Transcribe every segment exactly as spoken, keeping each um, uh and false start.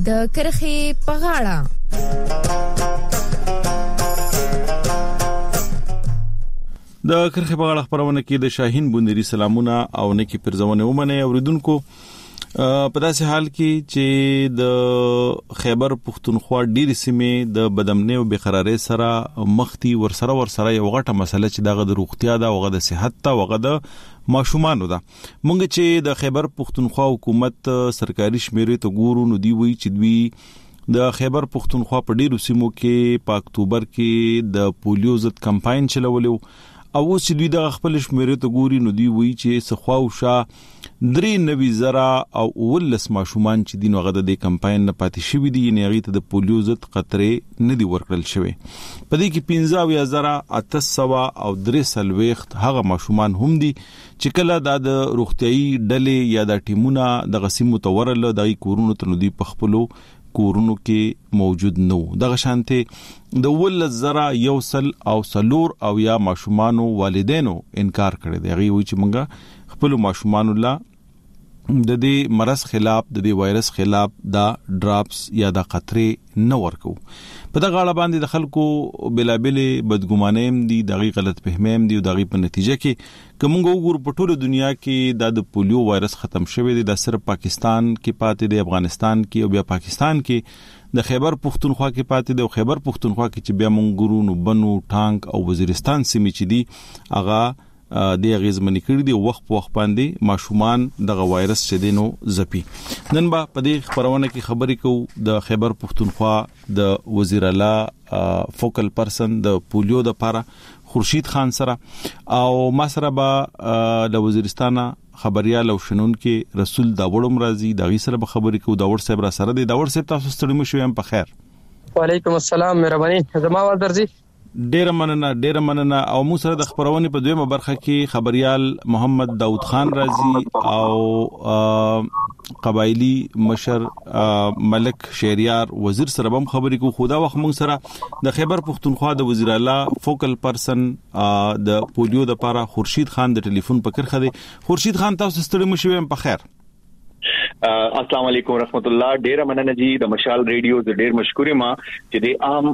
د کرخې په غاړه. د کرخې په غاړه خبرونه کې د شاهین بوندری سلامونه او نکی پرزونه ومنه اوریدونکو په داسې حال کې چې د خیبر پختونخوا ډېری سیمې د بدامنۍ او بقرارۍ سره مختی ورسره ورسره یو غټه مسله چې دغه د روغتیا دا وغه د صحت ته وغه د ماشومانو ده. مونږ چې د خیبر پختونخوا حکومت سرکاري شمیرې ته ګورو نو دی وی چې دوی د خیبر پختونخوا په ډېرو سیمو کې په اکتوبر کې د پولیو ضد کمپاین چلولو او چې دوی د خپل شمیرې ته ګوري نو دی وی چې سخواو شا درې نوي زرا او ولس ماشومان چې دین وغه د کمپاین نه پاتې شوی دي نه غي ته د پولیو ضد قطرې نه دی ورکړل شوی. په دې کې پنځه زرا اته سوه او درې سلويخت هغه ماشومان هم دي چې کله د روغتيایي ډلې یا د ټیمونه د غسیم متورل د کورونو ته نو دی په خپلو کورونو کې موجود نو. دغه شانته د ول زرا یوسل او سلور او یا ماشومانو والدینو انکار کړی دی. غي وی چې مونږه خپل ماشومان الله د دې مرض خلاف د دې وایرس خلاف دا ډراپس یا د قطرې نه ورکو. په دغه اړه باندې د خلکو بلابلې بدګمانیم دي دغه غلط فهمیم دي او دغه په نتیجه کې کومه وګور په ټوله دنیا کې د پولیو وایرس ختم شوی دی. د صرف پاکستان کې پاتې دی، افغانستان کې او بیا پاکستان کې د خیبر پختونخوا کې پاتې دی. او خیبر پختونخوا کې چې بیا مونږ ګورو نو بنو ټانک او وزیرستان سیمې چې دي هغه د غیزمنې کړي دي وخت په وخت باندې ماشومان دغه وایرس چې دینو زپی. نن با په دې خبرونه کې خبرې کوو د خیبر پختونخوا د وزیر اعلی فوکل پرسن د پولیو د پاره خورشید خان سره او ما سره به د وزیرستان خبريال او شنون کې رسول داوړم راځي د غي سره به خبرې کوو. داوړ صاحب را سره دی. داوړ صاحب تاسو ستړي مو شوم په خیر. وعلیکم السلام مهرباني زما ول درځي. ډیر مننه ډیر مننه او مو سره د خبرونه په دویمه برخه کې خبريال محمد داود خان راځي او قبایلی مشر ملک شهریار وزیر سره هم خبرې کو. خدا وخت مو سره د خیبر پختونخوا د وزیر اعلی فوکل پرسن د پولیو د پاره خورشید خان د ټلیفون په کرخه دی. خورشید خان تاسو ستړي مو شوم په خیر. السلام علیکم ورحمت الله. ډیر مننه جی د مشال ریډیو د ډیر مشکورې ما چې د عام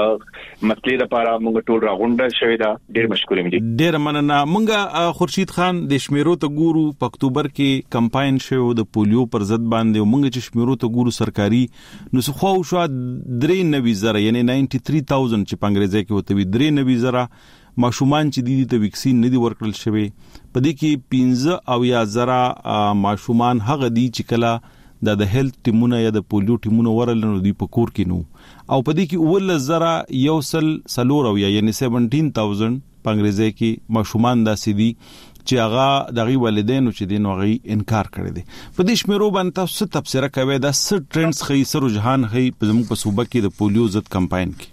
مسلې لپاره موږ ټول راغونډه شوې ده. ډیر مشکورې جی. ډیر مننه. موږ خورشید خان د شمیرو ته ګورو په اکتوبر کې کمپاین شو د پولیو پر ضد باندې موږ چې شمیرو ته ګورو سرکاري نو خو شو درې نوي زره یعنی ترانوي هزار چې په انګریزي کې وته وي درې نوي زره ماشومان چې د دې ویکسین نه دی ورکړل شوی. په دې کې پنځه او یا زره ماشومان هغه دي چې کله د هیلث ټیمونه یا د پولیو ټیمونه ورل نو دی په کور کې نو او په دې کې ول زره یوسل سلور او یا یعنی سبعتر هزار په انګریزي کې ماشومان داسې دي چې هغه دغه والدینو چې دین وغي انکار کړی دي. په دې شمیرو باندې تاسو تفسیر کوي دا ست ټرندز خې سر رجحان خې په زموږ په صوبه کې د پولیو ضد کمپاین کې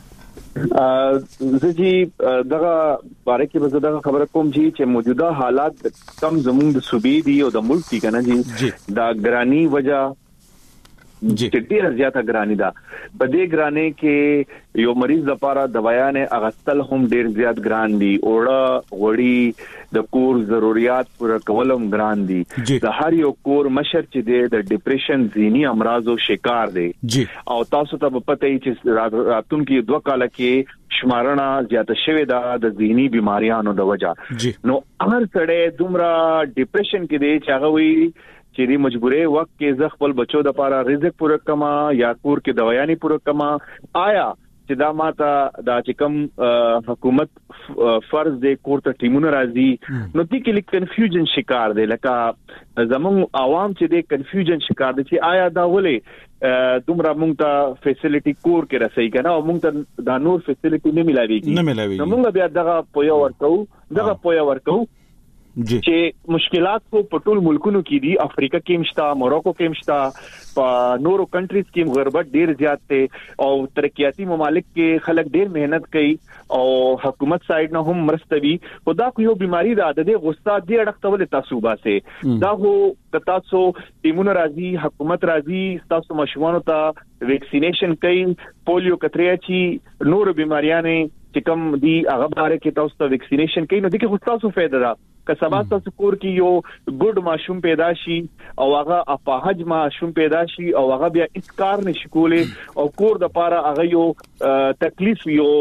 زه جی دغه باره کې به دغه خبره کوم چې موجوده حالات کم زموږ د صوبې دی او د ملک دی کنه جی دا ګرانی وجہ چې ډیره زیاته ګرانی ده. په دې ګرانی کې یو مریض لپاره دوايانه اغستل هم ډیر زیات ګران دي. اوړه غوړي د کور ضرورت پوره کولم ګران دي. د هر یو کور مشر چې دی د ډیپریشن ذهني امراضو شکار دی او تاسو ته په پته چې راتونکو دوه کال کې شمارنه زیاته شوې ده د ذهني بيماريانو د وجہ. نو هر سړی دومره ډیپریشن کې دی چې هغه وی چې د مجبورې وخت کې ز خپل بچو د لپاره رزق پوره کما یا کور کې دوايانې پوره کما. آیا چې دا ماته دا چې کوم حکومت فرض دی کور ته ټیمونه راځي نو دې کې لیک کنفیوژن شکار دی لکه زمون عوام چې د کنفیوژن شکار دي چې آیا دا ولې دومره مونږ ته فیسیلیټي کور کې رسېږي کنه او مونږ ته دا نور فیسیلیټي نه ملاويږي نه ملاويږي نو مونږ بیا دغه پویا ورکو دغه پویا ورکو چې مشکلات کو په ټول ملکونو کې دي. افریقا کې مشتا، موروکو کې مشتا، په نورو کنټریز کې غربت ډیر زیات ته او ترقیاتی ممالک کې خلک ډیر مهنت کوي او حکومت سایډ نه هم مرستوي. خدا کو یو بیماری ده د دې غصه دې اړختول تاسو باسه دا هو تاسو ټیمونه راځي حکومت راځي تاسو مشوانو ته ویکسینیشن کوي پولیو کتریا چی نور بیماریاں چې کوم دی هغه باره کې تاسو ته ویکسینیشن کوي نو د کې خو تاسو فائدہ ده. که سبا تاسو کور کې یو ګډ ماشوم پیدا شي او هغه اپاهج ماشوم پیدا شي او هغه بیا هیڅ کار نشي کولی او کور د پاره هغه یو تکلیف یو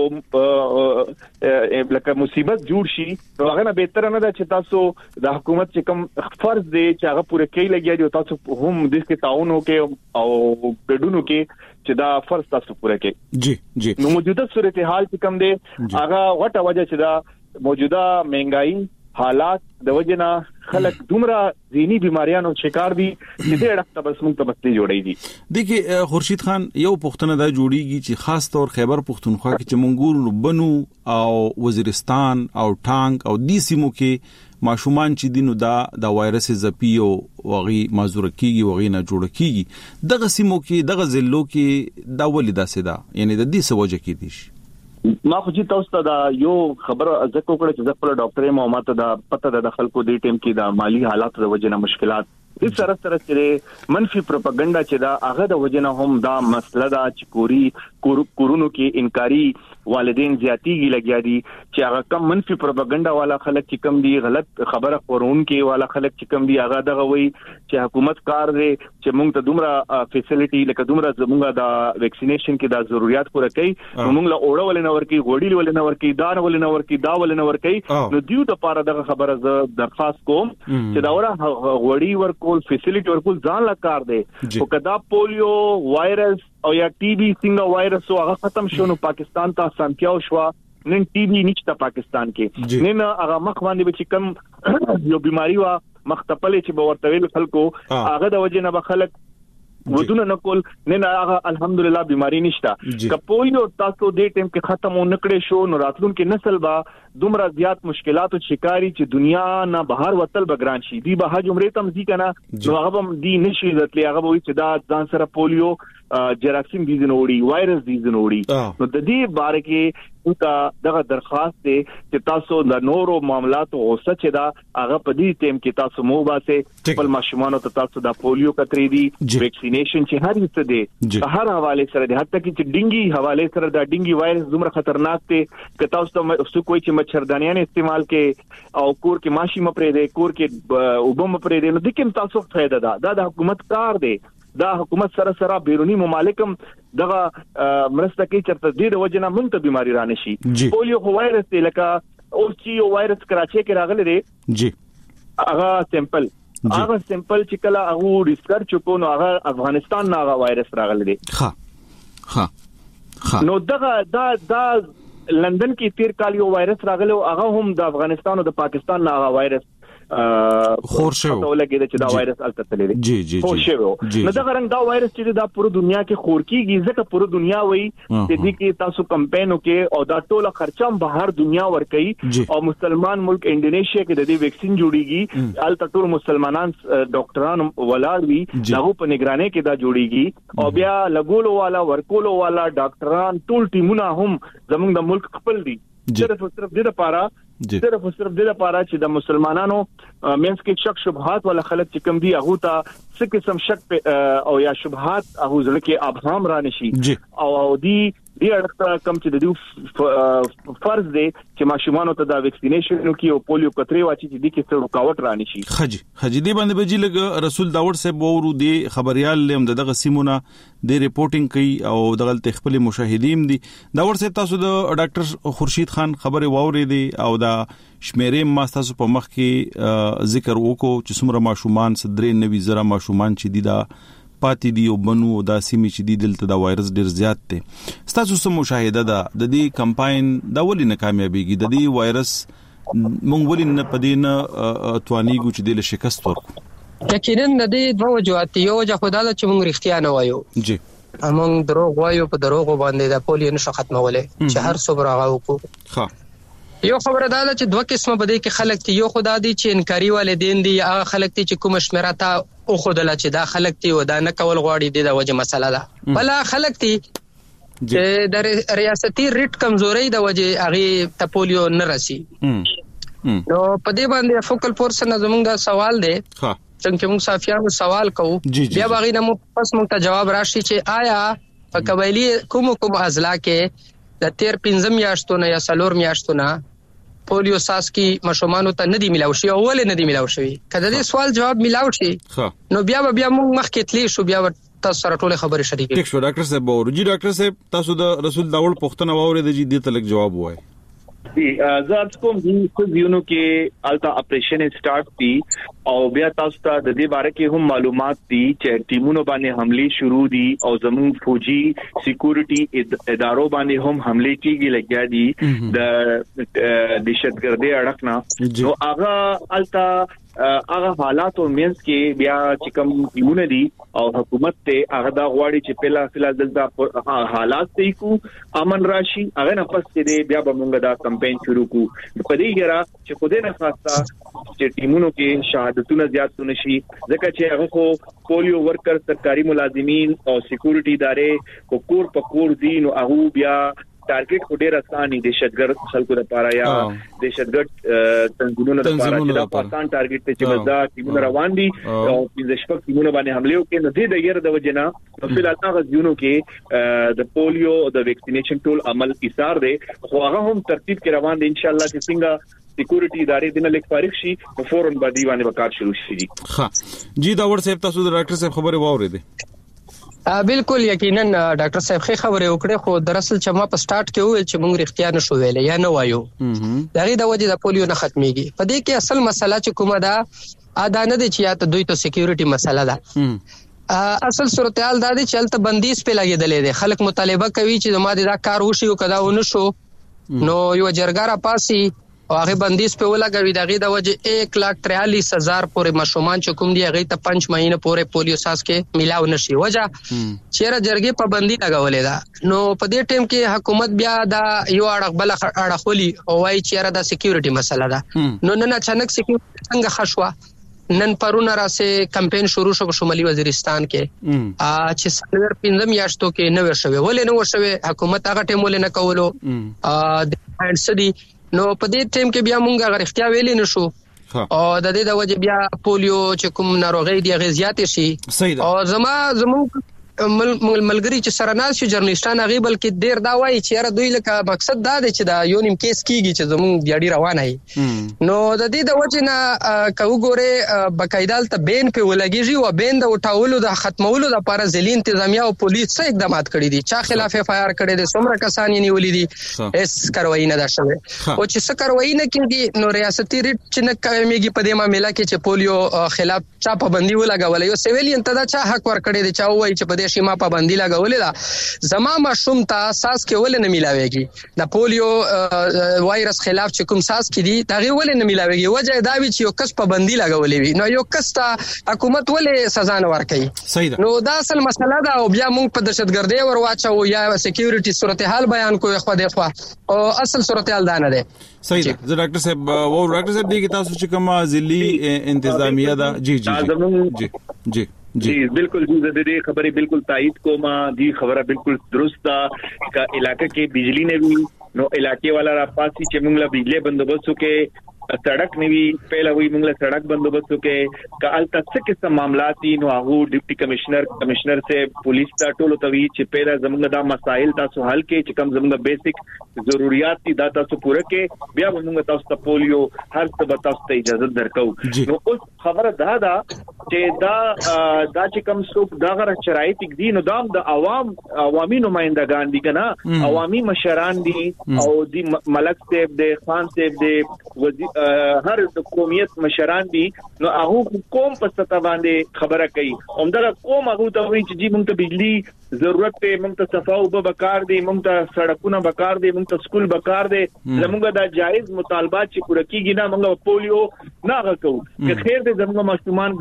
لکه مصیبت جوړ شي نو هغه نه بهتر نه ده چې تاسو د حکومت چې کوم فرض دی چې هغه پوره کوي لګیا دی تاسو هم د دې تعاون وکړي او ګډونو کې چې دا فرض تاسو پوره کوي جی جی نو موجوده صورتحال چې کوم دی هغه وټه وجه چې دا موجوده مهنګائی حالات د وجنه خلک دومره ذهني بیماریانو شکار دي چې د اړه بس موږ ته بس جوړی دي. دیکھیے خورشید خان یو پښتنه دا جوړیږي چې خاص طور خیبر پښتونخوا کې چې مونږ بنو او وزیرستان او ټانک او دی سیمو کې ماشومان چې دینو دا د وایرس زپی او وغي مازور کیږي وغي نه جوړ کیږي دغه سیمو کې دغه ضلعو کې دا ولیدا سدا یعنی د دې سوجه کې دي. ما خو چې تاسو ته دا یو خبر ځکه وکړه چې خپل ډاکټر ما ماته دا پته ده د خلکو د ټیم کې دا مالی حالات د وجنه مشکلات د سره سره چې منفي پروپاګاندا چې دا هغه د وجنه هم دا مسله دا چې کوري کورونو کې انکاری والدین زیاتیږي لګیا دي چې هغه کم منفي پروپاګاندا والا خلک چې کم دي غلط خبره خورون کې والا خلک چې کم دي هغه دغه وي چې حکومت کار دی چې موږ ته دومره فیسیلیټي لکه دومره زموږه د ویکسینیشن کې دا ضرورت پوره کوي موږ له اوړه ولنه ورکی غوډی ولنه ورکی دان ولنه ورکی دا ولنه ورکی نو دیو د پاره دغه خبره ز درخواست کوم چې دا وره غوډی ورکول فیسیلیټي ورکول ځان لا کار دی او کدا پولیو وایرس او یا ټي بي څنګه وایرس او هغه ختم شو نو پاکستان ته سانتیاو شو نن ټي بي نشته پاکستان کې نن هغه مخ باندې چې کم یو بیماری وا مختپلې چې باورتویل خلکو هغه د وجه نه بخلک ودونه نکول نن هغه الحمدلله بیماری نشته کپولیو تاسو دې ټیم کې ختم ونکړې شو نو راتلون کې نسل با دومره زیات مشکلاتو شکاری چې دنیا نه بهر وتل بګران شي دی به حج عمره تم ځي کنه نو هغه هم دی نشي راتلی هغه وي چې دا ځان سره پولیو جراثیم دي زنوړي وایرس دي زنوړي نو د دې باره کې دا دغه درخواست دی چې تاسو د نورو معاملاتو غوسه چې دا هغه په دې ټیم کې تاسو مو باسه خپل ماشومان ته تاسو د پولیو کترې دي ویکسینیشن چې هر څه دی په هر حواله سره دی حتی چې ډینګي حواله سره دا ډینګي وایرس دومره خطرناک دی چې تاسو ته څه کوئی چې مچھردانیان استعمال کې او کور کې ماشي مپرې دی کور کې وبم پرې دی نو د کوم تاسو فائدہ ده دا د حکومت کار دی دا حکومت سره سره بیرونی ممالکم دغه مرسته کوي چې د دې وجنه مونږ ته بیماری را نشي پولیو وایرس دی لکه او چې یو وایرس کراچي کې راغلی دی جی هغه سیمپل هغه سیمپل چې کله هغه ریسرچ کو نو هغه افغانستان نه هغه وایرس راغلی دی ها ها ها نو دغه دا دا لندن کې تیر کال یو وایرس راغلی او هغه هم د افغانستان او د پاکستان نه هغه وایرس خورشو ته لګیږي چې دا وایرس الته تللی جی جی خورشو نو دا رنګ دا وایرس چې دا پوره دنیا کې خور کیږي ځکه پوره دنیا وایي چې دې کې تاسو کمپاین وکي او دا ټوله خرچه بهر دنیا ورکي او مسلمان ملک انډونیشیا کې د دې ویکسین جوړیږي الته ټول مسلمانان ډاکټران ولاړ وي دغه په نگرانۍ کې دا جوړیږي او بیا لګولو والا ورکولو والا ډاکټران ټول ټیمونه هم زموږ د ملک خپل دي صرف صرف د لپاره صرف صرف د لپاره چې د مسلمانانو مینس کې شک شبهات ولا خلک چې کم دي هغه ته څه قسم شک او یا شبهات هغه ځل کې ابهام را نشي او دی دی اړه کم چې د دې فرض دی چې ماشومان ته د ویکسینیشن کې او پولیو کترې واچي چې د کې څه رکاوټ را نشي خجی خجی دی باندې بجې لګ رسول داوود صاحب ورو دی خبريال لم دغه سیمونه د ریپورتینګ کوي او دغه تخپل مشاهدین دي داوود صاحب تاسو د ډاکټر خورشید خان خبره ووري دي او دا شمیرې ما تاسو په مخ کې ذکر وکړو چې څومره ماشومان صدرې نوي زره ماشومان چې دي دا پاتې دی او بنو دا سیمې چې دی دلته دا وایرس ډیر زیات دی ستاسو سم مشاهده ده د دې کمپاین دا ولې نه کامیابیږي د دې وایرس مونږ ولې نه پدې نه توانیږو چې د شکست ورکړو یقینا د دې دوه وجوهات یو وجه خدای چې مونږ رښتیا نه وایو جی مونږ دروغ وایو په دروغ باندې د پولیو نشو ختمولې چې هر څو راغو وکړو ها یو خبره ده چې دوه قسمه بده کې خلک ته یو خدای دی چې انکاری والدین دي هغه خلک ته چې کوم شمیره تا او خدای چې دا خلک ته ودا نه کول غواړي د وجه مسله ده بل خلک ته چې د ریاستي ریټ کمزوري د وجه هغه ته پولیو نه راسي نو په دې باندې فوکل پورسن زموږ دا سوال دی ها څنګه موږ صافیانو سوال کوو بیا باغی نه مو پس موږ ته جواب راشي چې آیا په قبایلی کوم کوم اضلاع کې د تیر پنځم میاشتونه یا څلور میاشتونه پولیو ساس کی مشومان ته ندی ملاو شي او ول ندی ملاو شي کله دې سوال جواب ملاو شي نو بیا بیا موږ مخکې تلی شو بیا تاسو سره ټول خبرې شریکې ټیک شو ډاکټر صاحب ورجی ډاکټر صاحب تاسو د رسول داول پښتنه واورې د جدي تلک جواب وای जी زاد کوم چې دیونو کې التا اپریشن سٹارټ دي او بیا تاسو ته د دې باره کې هم معلومات دي چې ټیمونو باندې حمله شروع دي او زمون فوجي سکیورټي ادارو باندې هم حمله کیږي لګیا دي د دهشتګردي اړخنا نو هغه التا هغه حالات او مینس کې بیا چې کوم ټیمونه دي او حکومت ته هغه دا غواړي چې پهلا فلا دلته حالات ته کو امن راشي هغه نه پس دې بیا به موږ دا کمپاین شروع کو په دې ګرا چې خو دې نه خاصه چې ټیمونو کې شهادتونه زیات نشي ځکه چې هغه خو پولیو ورکر سرکاري ملازمین او سکیورټي ادارې کو کور په کور دي نو هغه بیا ټارګټ کو ډیر اسانه دهشتګرد خلکو لپاره یا دهشتګرد تنظیمونو لپاره چې دا پاکستان ټارګټ ته چې مزدا ټیمونه روان دي او د شپږ ټیمونو باندې حمله وکړي نو د دې د وجنه په فلال هغه ځونو کې د پولیو د ویکسینیشن ټول عمل ایثار دی خو هغه هم ترتیب کې روان دي ان شاء الله چې څنګه سکیورټي ادارې دنه لیک فارغ شي نو فورن باندې باندې وکړ شروع شي ها جی دا ور صاحب تاسو د ډاکټر صاحب خبره واورېده بالکل یقینا ډاکټر صاحب خې خبره وکړه خو دراصل چې ما په سٹارټ کې وویل چې موږ اختیار نشو ویل یا نه وایو دغه د وجه د پولیو نه ختميږي په دې کې اصل مسله چې کومه ده اذان دي چې یا ته دوی ته سکیورټي مسله ده اصل صورتحال دا دي چې الته بندیز په لګیدلې ده خلک مطالبه کوي چې زما دا کار وشي او کدا ونه شو نو یو جرګاره پاسي او هغه بندیز په ولګوي دغه د وجه ایک لاکھ تریالیس هزار پورې مشومان چې کوم دی هغه ته پنځ مهینه پورې پولیو ساس کې ملاو نشي وجه چیرې جرګې پابندي لګولې ده نو په دې ټیم کې حکومت بیا دا یو اړه بل اړه خولي او وايي چیرې دا سکیورټي مسله ده نو نن اچانک سکیورټي څنګه خشوا نن پرونه راسه کمپاین شروع شو په شمالي وزیرستان کې ا چې سنور پینځم یاشتو کې نو شوه ولې نو شوه حکومت هغه ټیم ولې نه کولو ا د هانسدي نو په دې ټیم کې بیا مونږه غیر اختیار ویلې نشو او د دې د وجه بیا پولیو چې کوم ناروغي دی غزيات شي او زما زموږ مل ملګری چې سرناس شي جرنالستان هغه بلکې ډیر دا وایي چې یاره دوی لکه مقصد دا دی چې دا یو نیم کیس کیږي چې زموږ دیاړي روانه وي نو د دې د وجه نه کو ګوره بقایدال ته بین په ولګيږي او بین د وټاولو د ختمولو د لپاره ځلي انتظامیه او پولیس څه اقدامات کړي دي چا خلاف اف آی آر کړي دي څومره کسان یې نیولې دي اس کاروایی نه ده شوه او چې څه کاروایی نه کیږي نو ریاستي ریټ چې نه کمیږي په دې معاملې کې چې پولیو خلاف چا پابندي ولګولې یو سیویلین ته دا چا حق ور کړی دي چا وایي چې په دې شیما پابندي لګولې ده زما مشوم ته اساس کې ول نه ملاويږي د پولیو وایرس خلاف چې کوم اساس کې دي دا ول نه ملاويږي وجه دا وی چې یو کس پابندي لګولې وي نو یو کس ته حکومت ولې سزا نه ورکړي نو دا اصل مسله ده او بیا موږ په دهشتګردي ور واچو یا سکیورټي صورتحال بیان کوی خو د خو او اصل صورتحال دا نه ده صحیح ده زه ډاکټر صاحب او ډاکټر صاحب دې کې تاسو چې کومه ضلعي انتظامیه ده جی جی جی جی جی بالکل جی د دې خبرې بالکل تایید کوم دی خبره بالکل درست ده کا علاقې کې بجلی نه وي نو علاقې والا را پاسي چې موږ له بجلی بندوبست کې سڑک نیوی پہلا وی موږ له سڑک بندوبست کې کال تک څه معاملات دي نو هغه ډیپټي کمشنر کمشنر سے پولیس ته ټولو توی چې پیدا زموږ دا مسائل تاسو حل کې چې کم زموږ بیسیک ضرورت دي دا تاسو پوره کې بیا موږ تاسو ته پولیو هر څه تاسو ته اجازه درکو نو اوس خبره دا دا چې دا دا چې کم څوک دا غره شرایط دي نو دا د عوام عوامي نمائندگان دي کنه عوامي مشران دي او دی ملک صاحب دی خان صاحب دی وزیر هر قومیت مشران دي نو هغه قوم په ستا باندې خبره کوي همدغه قوم هغه ته وایي چې جی موږ ته بجلی ضرورت ته موږ ته صفاو به بکار دي موږ ته سړکونه بکار دي موږ ته سکول بکار دي زموږ دا جایز مطالبات چې پوره کیږي نه موږ پولیو نه غکو که خیر دې زموږ مشتمان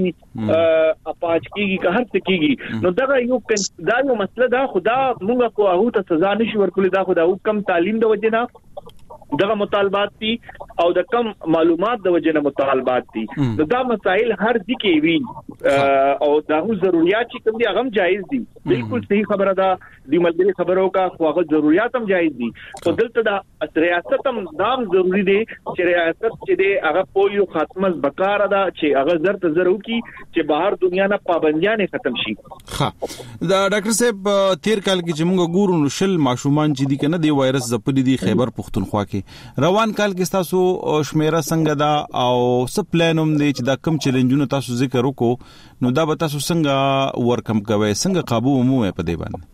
ګډيږي اپاج کیږي که هر څه کیږي نو دا یو دا یو مسله دا خدا موږ کو هغه ته سزا نشي ورکولې دا خدا حکم تعلیم د وجه نه دغه مطالبات دي او د کم معلومات د وجه نه مطالبات دي نو دا مسائل هر ځکه وي او دا ضرورت چې کوم دي هغه جایز دي بالکل صحیح خبره ده د ملګری خبرو کا خو هغه ضرورت هم جایز دي او دلته دا ریاست هم دا ضروری دي چې ریاست چې دی هغه پولیو خاتمه بکار ده چې هغه زر ته زر وکي چې بهر دنیا نه پابندیاں ختم شي. ها دا ډاکټر صاحب تیر کال کې چې موږ ګورو نو شل ماشومان چې دي کنه دی وایرس زپلې دي خیبر پختونخوا کې روان کال کې تاسو شمیره څنګه دا او څه پلانوم دي چې دا کم چیلنجونه تاسو ذکر وکړو نو دا به تاسو څنګه ورکم کوي څنګه قابو مو په دې باندې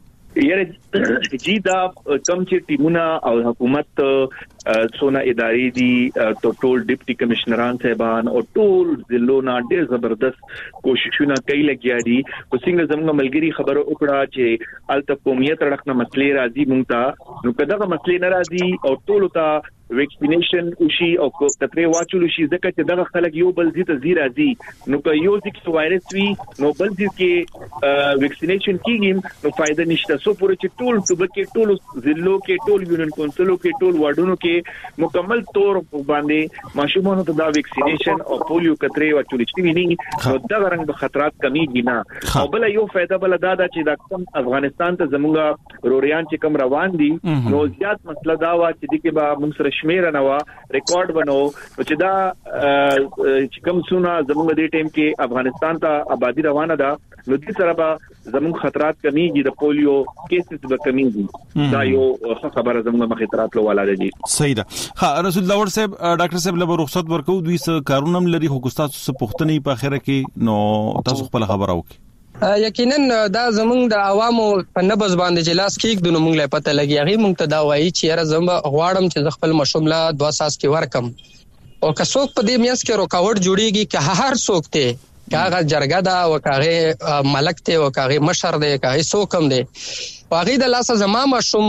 یاره جی دا کم چې ټیمونه او حکومت څونه ادارې دي تو ټول ډیپټي کمشنران صاحبان او ټول ضلعونه ډېر زبردست کوششونه کوي لګیا دي خو څنګه زموږ ملګری خبرو وکړه چې الته قومیت رړخنه مسلې راځي مونږ ته نو کله دا مسلې نه راځي او ټول ته ویکسینیشن وشي او کترې واچول شي ځکه چې دغه خلک یو بل ځای ته زی راځي نو که یو ځکه وایرس وي نو بل ځای کې ویکسینیشن کیږي نو فائدہ نشته سو پورې چې ټول صوبې کې ټول ضلعو کې ټول یونین کونسلو کې ټول واډونو کې مکمل تور باندې ماشومانو ته دا ویکسینیشن او پولیو کترې واچول شي نه نو دا رنګ خطرات کمیږي نه او بل یو فائدہ بل دا چې د کم افغانستان ته زموږه روریان چې کم روان دي نو زیات مسله دا وا چې د کې به موږ سره شمیره نو ریکارډ بنو چې دا چې کوم څونه زموږ د ټیم کې افغانستان ته آبادی روانه ده نو دې سره به زموږ خطرات کمیږي د پولیو کیسز به کمیږي دا یو خبره زموږ مخې خطرات لو ولاده دي صحیح ده ها رسول الله صاحب ډاکټر صاحب له رخصت ورکو دوی څه کارونه لري خو تاسو څه پوښتنې په اخره کې نو تاسو خپل خبره وکړئ یقینا دا زمونږ د عوامو په نبض باندې جلاس کېږي د موږ له پته لګي هغه موږ ته دا وایي چې را زم غواړم چې خپل مشوم لا دوه ساس کې ورکم او که څوک په دې میاس کې رکاوټ جوړيږي که هر څوک ته کاغه جرګه دا او کاغه ملک ته او کاغه مشر دی کاغه څوکم دی واغې د لاسه زما مشوم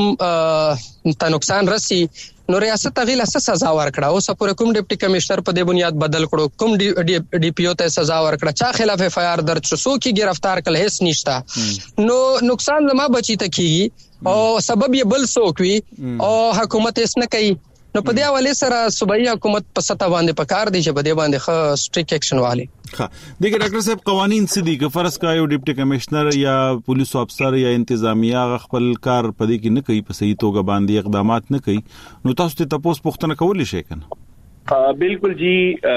ته نقصان رسی نو ریاست غیله څه سزا ورکړه او سپور کوم ډیپټي کمشنر په دې بنیاد بدل کړو کوم ډي پی او ته سزا ورکړه چا خلاف اف آی آر درج شو کی گرفتار کړل هیڅ نشتا نو نقصان زما بچی ته کیږي او سبب یې بل څوک وي او حکومت هیڅ نه کوي نو په دې حواله سره صوبایي حکومت په ستا باندې پکار دی چې په دې باندې ښه سټریک اکشن والی ها دغه ډاکټر صاحب قوانين څه دي که فرض کا یو ډیپټي کمشنر یا پولیس افسر یا انتظامیه خپل کار په دې کې نه کوي په صحیح توګه باندې اقدامات نه کوي نو تاسو ته تاسو پوښتنه کولای شئ کنه بالکل جی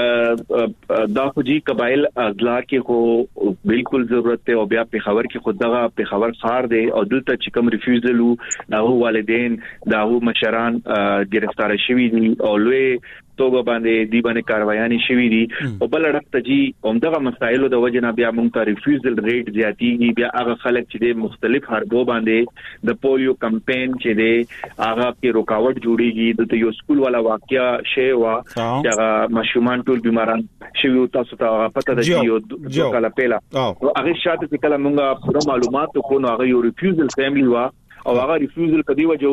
دا خو جی قبایل اضلاع کې خو بالکل ضرورت ته او بیا په خبر کې خود دغه په خبر خار دی او دلته چې کوم ریفیوزل دا والدین دا مشران گرفتار شوي دي او لوی توګه باندې دی باندې کاروایانې شوي دي او بل اړخ جی همدغه مسایلو د وجه نه بیا موږ ته ریفیوزل ریټ زیاتېږي بیا هغه خلک چې د مختلف حربو باندې د پولیو کمپاین چې دی هغه کې رکاوټ جوړيږي د یو سکول والا واقعیا شی وا چې هغه ماشومان ټول بیماران شوي تاسو ته پته ده چې یو کله پیلا هغه شاته چې کله موږ پوره معلومات کو نو هغه یو ریفیوزل فیملی وا او هغه ریفیوزل کدی وجو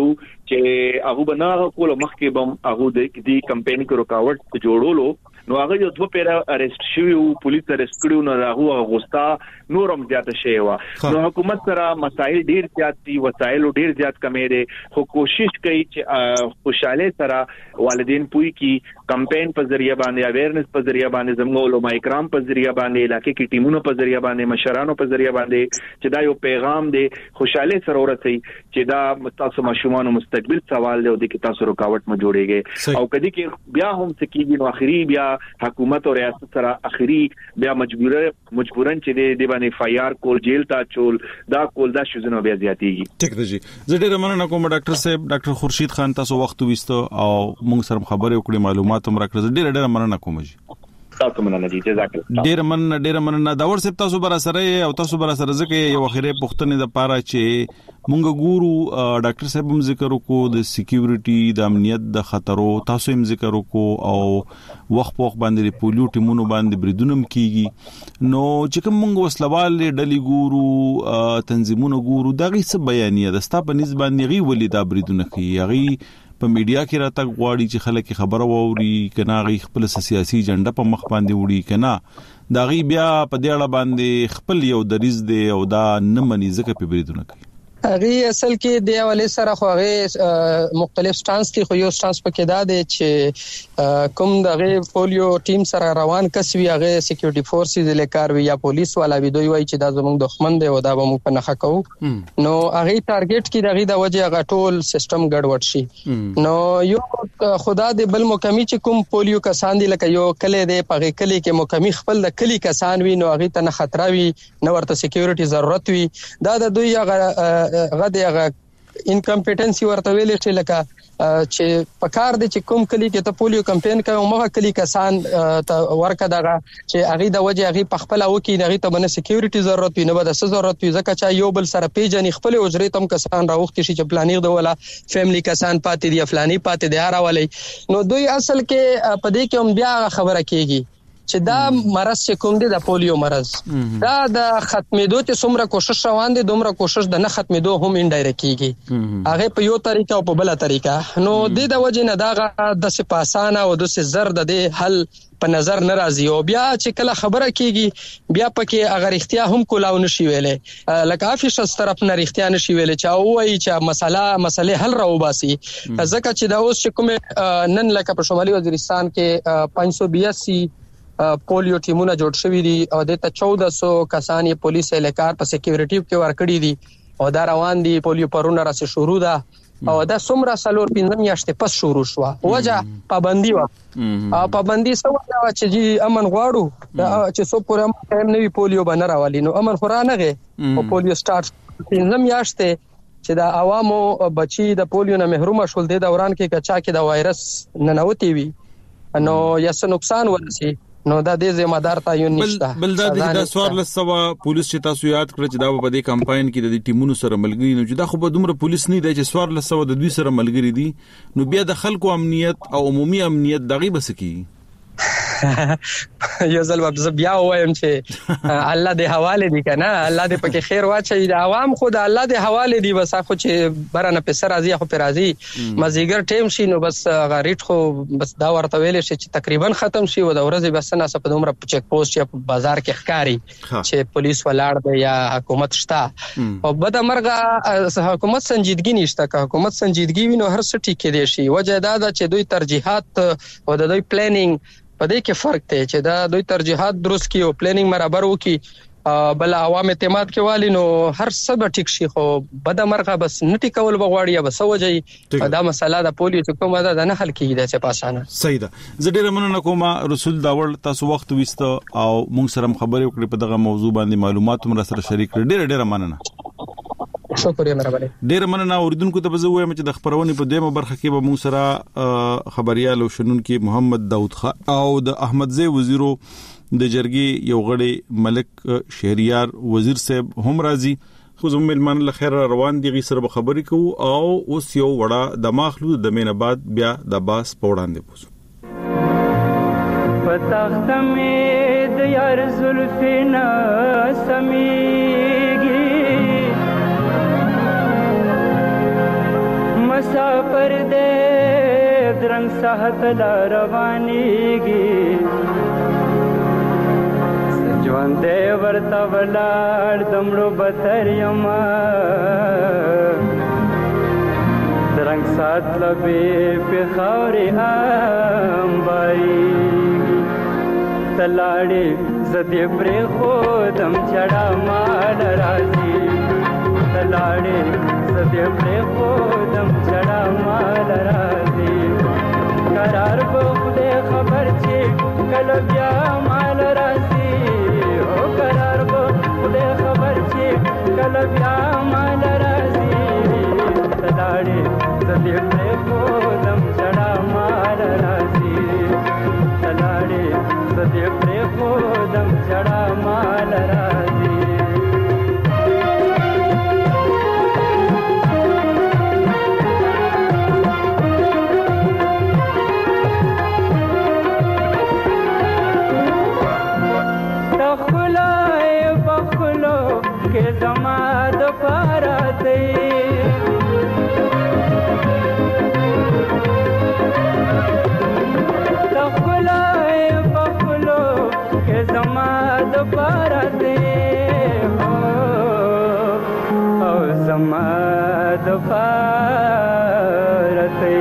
چې هغه بنا کول مخکې بم هغه د دې کمپاین کې رکاوټ جوړولو نو هغه یو دوه پیرا اریسټ شوی او پولیس اریسټ کړو نو هغه غوستا نورم زیات شي وا نو حکومت سره مسائل ډیر زیات دي وسایل ډیر زیات کمې دي خو کوشش کوي چې خوشاله سره والدین پوي کی کمپاین په ذریعہ باندې اویرنس په ذریعہ باندې زموږ علماء کرام په ذریعہ باندې علاقې کې ټیمونو په ذریعہ باندې مشرانو په ذریعہ باندې چې دا یو پیغام دی خوشاله سره ورسي چې دا تاسو ماشومان مستقبل سوال دی او د کې تاسو رکاوټ مو جوړيږي او کدي کې بیا هم سکیږي نو اخري بیا حکومت او ریاست سره اخري بیا مجبور مجبورن چې د باندې فایار کول جیل تا چول دا کول دا شوزنه بیا زیاتېږي ټیک دی زه ډېر مننه کوم ډاکټر صاحب ډاکټر خورشید خان تاسو وخت وستو او موږ سره خبرې وکړې معلومات هم راکړل ډېر ډېر مننه کوم جی تاسو مننه دي جزاک الله ډېر مننه ډېر مننه دا ورسې تاسو بر سره او تاسو بر سره ځکه یو خیره پښتنې د پاره چې مونږ ګورو ډاکټر صاحب هم ذکر وکړو د سکیورټي د امنیت د خطرو تاسو هم ذکر وکړو او وخت په وخت باندې پولیو ټیمونو باندې بریدونم کیږي نو چې کوم مونږ وسلوال ډلې ګورو تنظیمونو ګورو دا غي څه بیانیه د ستا په نسبت باندې غي ولې دا بریدونه کوي غي په میډیا کې راته غواړي چې خلک خبره ووري کنا غي خپل سیاسي اجنډا په مخ باندې وړي کنا دا غي بیا په دې اړه باندې خپل یو دریز دی او دا نه مني ځکه په بریدونه کوي هغه اصل کې د حواله سره خو هغه مختلف سټانس دي، خو یو سټانس پکې دا دی چې کوم دغه پولیو ټیم سره روان کسوي هغه سکیورټي فورسز لکار وی یا پولیس والا وی دوی وای چې دا زموږ دښمن دی او دا به موږ په نخښه کوو، نو هغه ټارګټ کې دغه د وجه هغه ټول سیستم ګډوډ شي. نو یو خدا دې بل مکمې چې کوم پولیو کسان دي لکه یو کله دی په کلی کې مکمې خپل د کلی کسان وی نو هغه ته خطر وی نو ورته سکیورټي ضرورت وی، دا د دوی هغه غدي هغه انکمپټنسي ورته ویل شي لکه چې پکار دي چې کوم کلی کې ته پولیو کمپاین کوي مغه کلی کسان ته ورکه دغه چې هغه د وجه هغه په خپل او کې هغه ته باندې سکیورټي ضرورت وي، نه به د ضرورت وي ځکه چې یو بل سره پیژنې خپل اجرې تم کسان راوخت شي چې پلانیر د ولا فیملی کسان پاتې دي فلانی پاتې دي هراولي، نو دوی اصل کې په دې کې هم بیا خبره کیږي چې دا مرض چې کوم دی د پولیو مرض دا د ختمېدو ته څومره کوشش روان دي دومره کوشش د نه ختمېدو هم انډایرکټ کیږي، هغه په یو طریقه او په بل طریقه، نو د د وجه نه دا د سپاسانه او د زر د حل په نظر ناراضي او بیا چې کله خبره کیږي بیا پکې اگر اختیار هم کولاو نشي ویلې لکه افیشس طرف نه اختیار نشي ویلې چې وایي چې مسله مسله حل راو باسي، ځکه چې دا اوس چې کوم نن لکه په شمالي وزیرستان کې پنځه سوه بیاسی پولیو ټیمونه جوړ شوي دي او د ته چودہ سو کسان یې پولیس اهلکار په سکیورټي کې ورکړي دي او دا روان دي پولیو پرونه راځي شروع ده او دا څومره سالور پنځم میاشتې پس شروع شو وجه پابندي وا او پابندي سو دا چې امن غواړو چې سو پورې ټایم نوی پولیو باندې راوالي نو امن خورانغه او پولیو سٹارټ پنځم میاشتې چې دا عوامو بچي د پولیو نه محروم شول د دوران کې کچا کې د وایرس ننوتی وي نو یا څه نقصان ورسي نو دا د ذمہ دار تعین نشته. بل دا د سوار لسوا پولیس چې تاسو یاد کړئ چې دا په دې کمپاین کې د ټیمونو سره ملګری نو چې دا خو به دومره پولیس نه دی چې سوار لسوا د دوی سره ملګری دي نو بیا د خلکو امنیت او عمومي امنیت دغه بسکی یو ځل به بیا وایم چې الله دې حواله دي کنه الله دې پکې خیر واچي د عوام خود الله دې حواله دي بس خو چې برانه په سر راځي خو پر راځي مازیګر ټیم شي نو بس غریټ خو بس دا ورته ویل شي چې تقریبا ختم شي او د ورځې بس نه سپ دومره چیک پوسټ یا بازار کې ښکاری چې پولیس ولاړ دی یا حکومت شته او بد مرغه حکومت سنجیدګي نشته که حکومت سنجیدګي وینو هر څه ټیک کې شي وجه دا ده چې دوی ترجیحات او د دوی پلانینګ په دې کې فرق دی چې دا دوی ترجیحات درست کی او پلانینګ برابر وکي بل عوام اعتماد کې والی نو هر څه به ټیک شي خو بد مرغه بس نټی کول بغواړي یا بس وځي دا مسله د پولیس کومه ده نه حل کیږي د څه پاسانه صحیح ده زه ډیر مننه کوم رسول داول تاسو وخت وست او موږ سره خبرې وکړې په دغه موضوع باندې معلومات هم سره شریک کړې ډیر ډیر مننه شکریہ مهرباني ډیر مننه اوریدونکو ته به وایم چې د خبرونې په دیمه برخه کې به موږ سره خبريال او شنونکو محمد داود خان او د احمد زی وزیرو د جرګي یو غړي ملک شهریار وزیر صاحب هم راځي خو زموږ ملمان له خیر روان دي غي سره خبرې کوو او اوس یو وړه د ماخلو د مینه بعد بیا د باس پوړاندې پوسو پتاخت مې د یار زلفنا سميږي مسافر دې درنګ ساحت روانيږي ژوند دې ورته ولاړ دمړو بتر یما درنګ سات لبې په خاورې امبای تلاړې زدې پرې خودم چړا مال راځي تلاړې زدې پرې خودم چړا مال راځي قرار به خدای خبر چې کله بیا مال راځي او قرار به خدای خبر چې کله بیا مال راځي تلاړې زدې پرې خودم چړا مال راځي تلاړې زدې پرې خودم چړا مال راځي के जमा दो पारा दे तखलाए बखलो के जमा दो पारा दे हो ओ जमा خفارته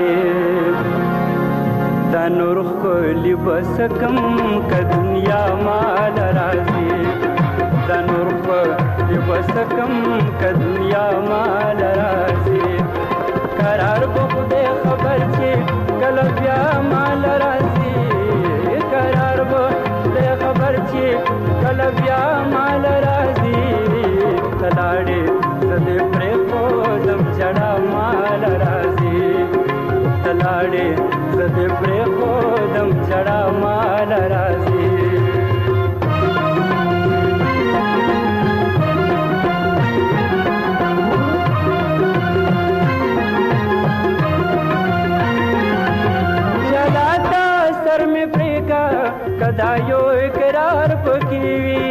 دا نور خلی بسکم که دنیا مال رازی دا نور خلی بسکم که دنیا مال رازی قرار بخود خبر چی کل بیا مال رازی قرار بخود خبر چی کل بیا مال رازی تلاڑی زده پری خودم جڑا مال رازی تلاڑی زده پری خودم جڑا مال رازی جلاتا سر میں پریکا کدایو اقرار پکیوی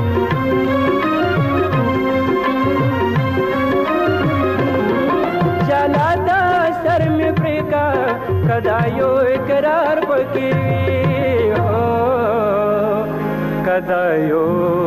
جلاتا سر میں پریکا کدایو اقرار پکیوی ہو کدایو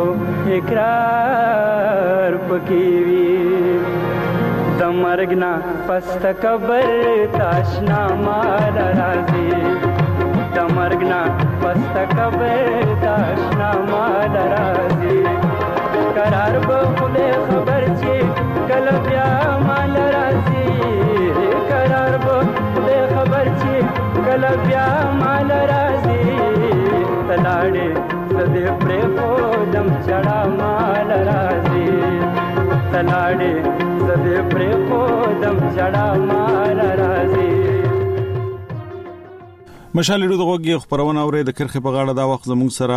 اقرار پکیوی دمرگنا پست قبر تاشنا مال رازی دمرگنا پست قبر تاشنا مال رازی قرار بخود خبر چی کل بیا مال رازی قرار بخود خبر چی کل بیا مال رازی تلاڑی زده پری خودم چڑا مال رازی تلاڑی زده پری خودم چڑا مال رازی مشال ډو دغه خبرونه اورې د کرخه په غاړه دا وخت زموږ سره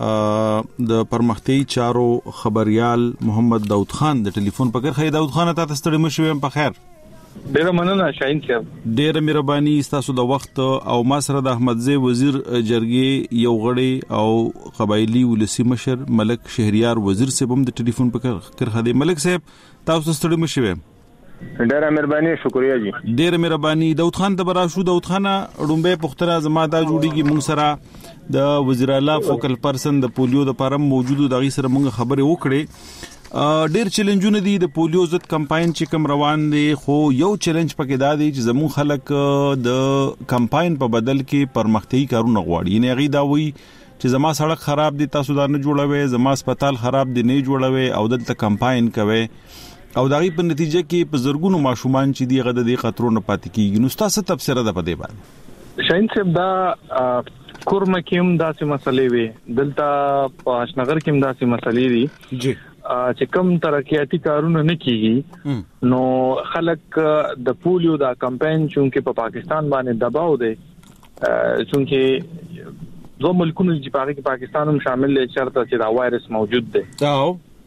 د پرمختي چارو خبريال محمد داود خان د ټلیفون په کرخه داود خان ته ستړي مشوم په خیر ډیره مننه شاهین صاحب ډیره مهرباني تاسو د وخت او ما سره د احمدزی وزیر جرګې یو غړي او قبایلی ولسی مشر ملک شهریار وزیر صاحب هم د ټلیفون په کرخه دی ملک صاحب تاسو ستړي مشوم ډیره مهرباني شکریا جی ډیره مهرباني داود خان ته براشو داود خان اډومبه پختره زما دا جوړیږي مونږ سره د وزیر اعلی فوکل پرسن د پولیو د پاره موجودو دغه سره مونږ خبرې وکړې ډیر چیلنجونه دي د پولیو ضد کمپاین چې کوم روان دي خو یو چیلنج پکې دا دی چې زمون خلک د کمپاین په بدل کې پرمختګي کارونه غواړي نه غي دا وي چې زما سړک خراب دي تاسو دا نه جوړوي زما هسپتال خراب دي نه جوړوي او دلته کمپاین کوي او دغه په نتیجه کې په زرګونو ماشومان چې دی غد د خطرو نه پاتې کیږي نو تاسو تفسیر ده په دې باندې شاهین صاحب دا کورم کې هم داسې مسلې وي دلته په اشنغر کې هم داسې مسلې دي جی چې کوم ترقیاتی کارونه نه کیږي نو خلک د پولیو دا کمپاین چې په پاکستان باندې دباو دی چې دوه ملکونو چې په کې پاکستان هم شامل دي چرته چې دا وایرس موجود دی او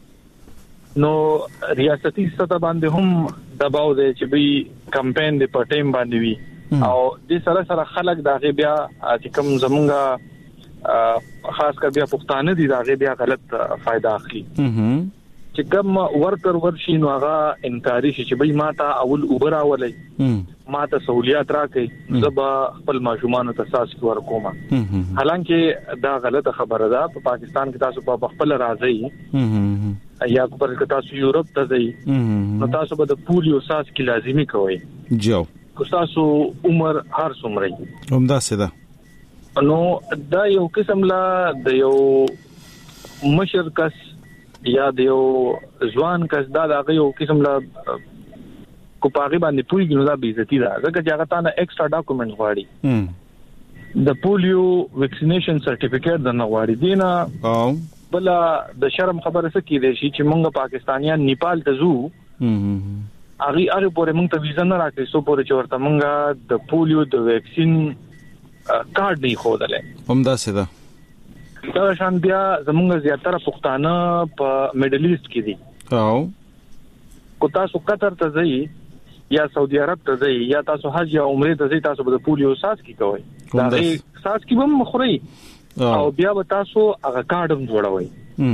نو ریاستي سطح باندې هم دباو دی چې به کمپاین د پټیم باندې وي او د سره سره خلک دا بیا چې کوم زمونږه خاص کر بیا پښتانه دي دا بیا غلط فائدہ اخلي چې کوم ورکر ورشي نو هغه انکاري شي چې به ماته اول اوبر اولای ماته سہولیات راکې زبا خپل ماشومان ته اساس ورکوما حالانکه دا غلطه خبره ده په پاکستان کې تاسو په خپل راځي یا پر تاسو یورپ ته ځئ نو تاسو به د پولیو اساس کې لازمي کوئ جو تاسو عمر هر څومره همدا سده نو دا یو قسم لا د یو مشر کس یا د یو ځوان کس دا د یو قسم لا کو پاغي باندې پوری ګنو دا بیزتی ده ځکه چې هغه تانه ایکسترا ډاکومنټ غواړي د پولیو ویکسینیشن سرټیفیکیټ د نغواړي دینه او بل د شرم خبره څه کې دی چې موږ پاکستانیان نیپال ته ځو اغي هغه پورې موږ ته ویزا نه راکړي سو پورې چې ورته موږ د پولیو د ویکسین کارت نه خودلې همدا سده دا شان بیا زموږ زیاتره پښتانه په میډل ایست کې دي او کو تاسو قطر ته ځئ یا سعودي عرب ته ځئ یا تاسو حج یا عمره ته ځئ تاسو به پولیو ساس کې کوئ دا ساس کې هم مخوري او بیا به تاسو هغه کارت هم جوړوي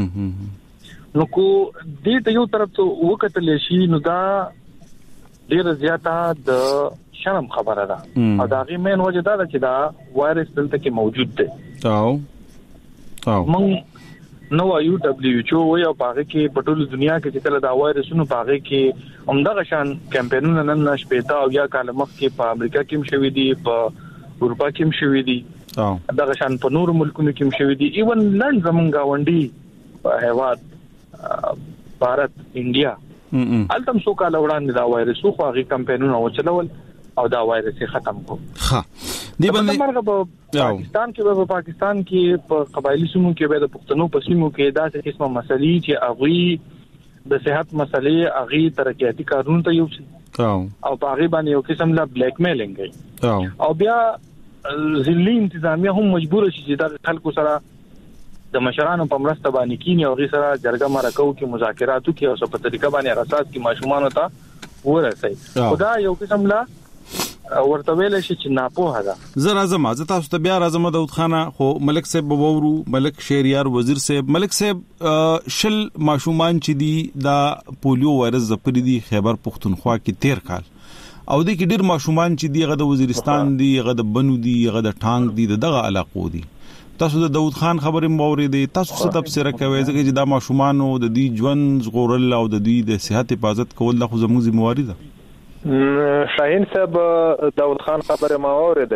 نو کو دې ته یو طرف ته وکټل شي نو دا ډیر زیاته د شرم خبره ده او دا غي مین وجه دا چې دا وایرس دلته کې موجود دی او او مونږ نو یو دبليو ایچ او یو پاره کې په ټول دنیا کې چې کله دا وایرسونو پاره کې عمدغه شان کمپاینونه نن نشپېتا او یا کال مخ کې په امریکا کې هم شوې دي په اروپا کې هم شوې دي او دغه شان په نور ملکونو کې هم شوې دي ایون نن زمونږ غونډي په هیواد بھارت انډیا التم سو کال وړاندې دا وایرس خو هغه کمپاینونه وچلول او دا وایرس ختم کو. ها دی باندې پاکستان کې په پاکستان کې په قبایلی سیمو کې به د پښتنو په سیمو کې داسې قسمه مسلې چې اغوی د صحت مسلې اغوی ترقیاتي کارونه ته یو شي او په هغه باندې یو قسم لا بلیک میلینګ کوي او بیا ځینې انتظامیه هم مجبور شي چې د خلکو سره د مشرانو په مرسته باندې کینی او غي سره جرګه مرکو کې مذاکراتو کې او په طریقه باندې اساس کې ماشومان ته ورسي خدا یو قسم لا ورته ویل شي چې ناپوهه ده. زه راځم زه تاسو ته بیا راځم داود خان خو ملک صاحب وورو ملک شهریار وزیر صاحب ملک صاحب شل ماشومان چې دي دا پولیو وایرس زپری دي خیبر پختونخوا کې تیر کال او د کې ډیر ماشومان چې دی غو د وزیرستان دی غو د بنو دی غو د ټانګ دی دغه علاقو دي. تاسو د داود خان خبرې موريدې تاسو څه تفسیر کوي ځکه چې دا ماشومان او د دې ژوند غوړل او د دې د صحت حفاظت کول د خو زموږ ذمہواری ده. شاهین صاحب داود خان خبره ما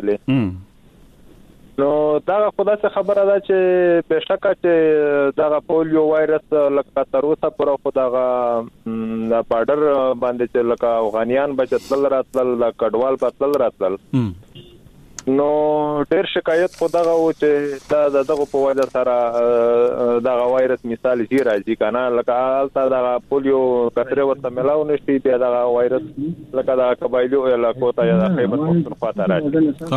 اوریدلې نو دا خدای څخه خبره ده چې بهشکه چې دا پولیو وایرس لکه تر اوسه پر خو دا بارډر باندې چې لکه افغانیان بچتل راتل کډوال پتل راتل نو ډېر شکایت خو دغه و چې دا دغه په وجه سره دا وایرس مثال زی راځي کنه لکه حالت دا پولیو کتره ورته ملاو نشي بیا دا وایرس لکه دا قبایلو علاقو ته یا خیبر پختونخوا ته راځي.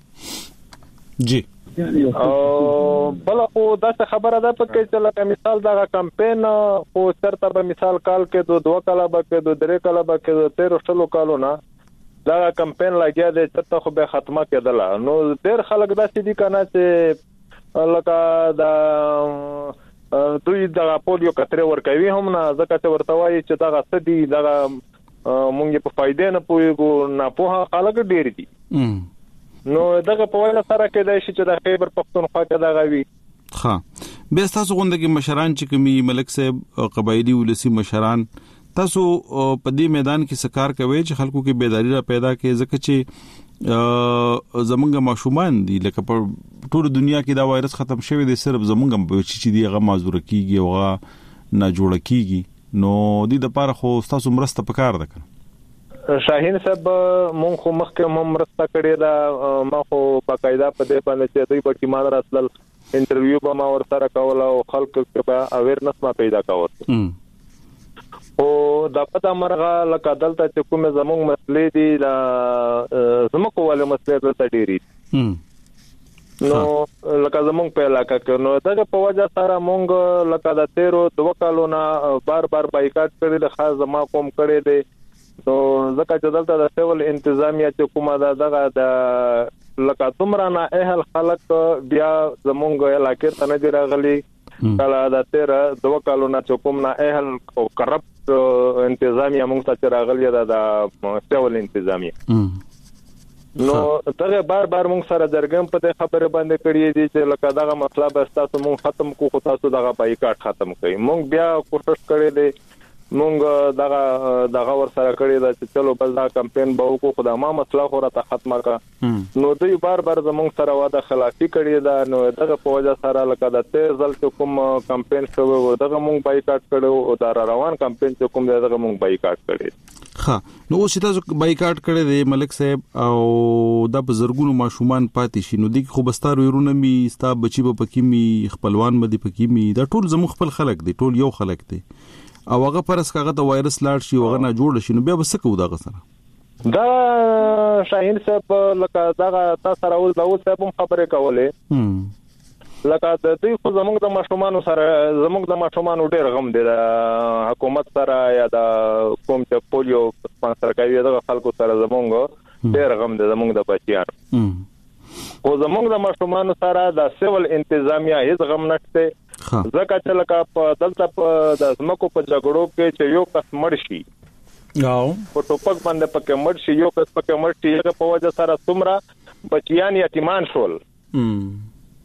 اه جی او بل خو دا خبره ده په کې چې لکه مثال دا کمپاین خو چرته به مثال کال کې دوه دوه کاله به کې دوه درې کاله به کې تیر شلو کالو نه دا کمپاین لګیا دی چې خو به ختمه کېدل نو ډېر خلک داسې دي کنه چې لکه دا دوی د پولیو کتره ورکوي هم نه ځکه چې ورته وایي چې دا غسدي دا مونږ په فائدې نه پويګو نه په خلک ډېر دي نو دغه په وجه سره کې د شي چې د خیبر پختونخوا کې دا غوي. ها به تاسو غونډه مشران چې کومي ملک صاحب قبایلی ولسی مشران تاسو په دې میدان کې سکار کوي چې خلکو کې بیداری را پیدا کړي ځکه چې زمونږ ماشومان دي لکه په ټول دنیا کې دا وایرس ختم شوی دی صرف زمونږ په چې دی هغه معذور کیږي او هغه نه جوړ کیږي نو د دې لپاره خو تاسو مرسته پکار ده. شاهین صاحب مونږ خو مخکې هم مرسته کړې ده ما خو باقاعده په دې باندې چې دوی په ټیمان راتل انټرویو به ما ورسره کول او خلکو کې اویرنس ما پیدا کول او دا پته مرغه لکه دلته چې کومه زموږ مسلې دي دا زموږ ولې مسلې ته ډېری نو لکه زموږ په علاقه کې نو دا په وجه سره مونږ لکه د تیرو دوه کالو نه بار بار بایکاټ کړی د خاص زما کوم کړی دی نو ځکه چې دلته د سیول انتظامیه چې کومه دا دغه د لکه څومره نه اهل خلک بیا زموږ علاقې ته نه دی راغلي کله د تیر دوه کالو نه کوم نه اهل او کرپټ انتظامیه موږ ته راغلي دا د سیول انتظامیه نو دغه بار بار موږ سره درګم په دې خبره باندې کړی دي چې لکه دغه مطلب تاسو موږ ختم کو خو تاسو دغه بایکاټ ختم کړئ موږ بیا کوشش کړی دی موږ دغه دغه ور سره کړی دا چې چلو بس دا کمپاین به وکړو خدای ما مسله خو را ته ختمه کا نو دوی بار بار زموږ سره واده خلافي کړی دا نو دغه په وجه سره لکه د تیر ځل کوم کمپاین شو دغه موږ بایکاټ کړو او دا روان کمپاین چې کوم دغه موږ بایکاټ کړی. ها نو اوس تاسو بایکاټ کړی دی ملک صاحب او د بزرګونو ماشومان پاتې شي نو د خو بستار ويرونه می ستا بچي په پکې می خپلوان مدي پکې می دا ټول زموږ خپل خلک دي ټول یو خلک دي او هغه پرس کاغه د وایرس لاړ شي وغه نه جوړ شي نو بیا وسکو دا غسره دا شاهین صاحب لکه دا تاسو راول دا اوس هم خبره کوله لکه د دې خو زموږ د ماشومان سره زموږ د ماشومان ډېر غم دي د حکومت سره یا د کوم چې پولیو سپانسر کوي د خلکو سره زموږ ډېر غم دي زموږ د بچیان خو زموږ د ماشومان سره د سیول انتظامیه هیڅ غم نشته ځکه چې لکه په دلته په د زمکو په جګړو کې چې یو کس مړ شي او په ټوپک باندې پکې مړ شي یو کس پکې مړ شي هغه په وجه سره څومره بچیان یتیمان شول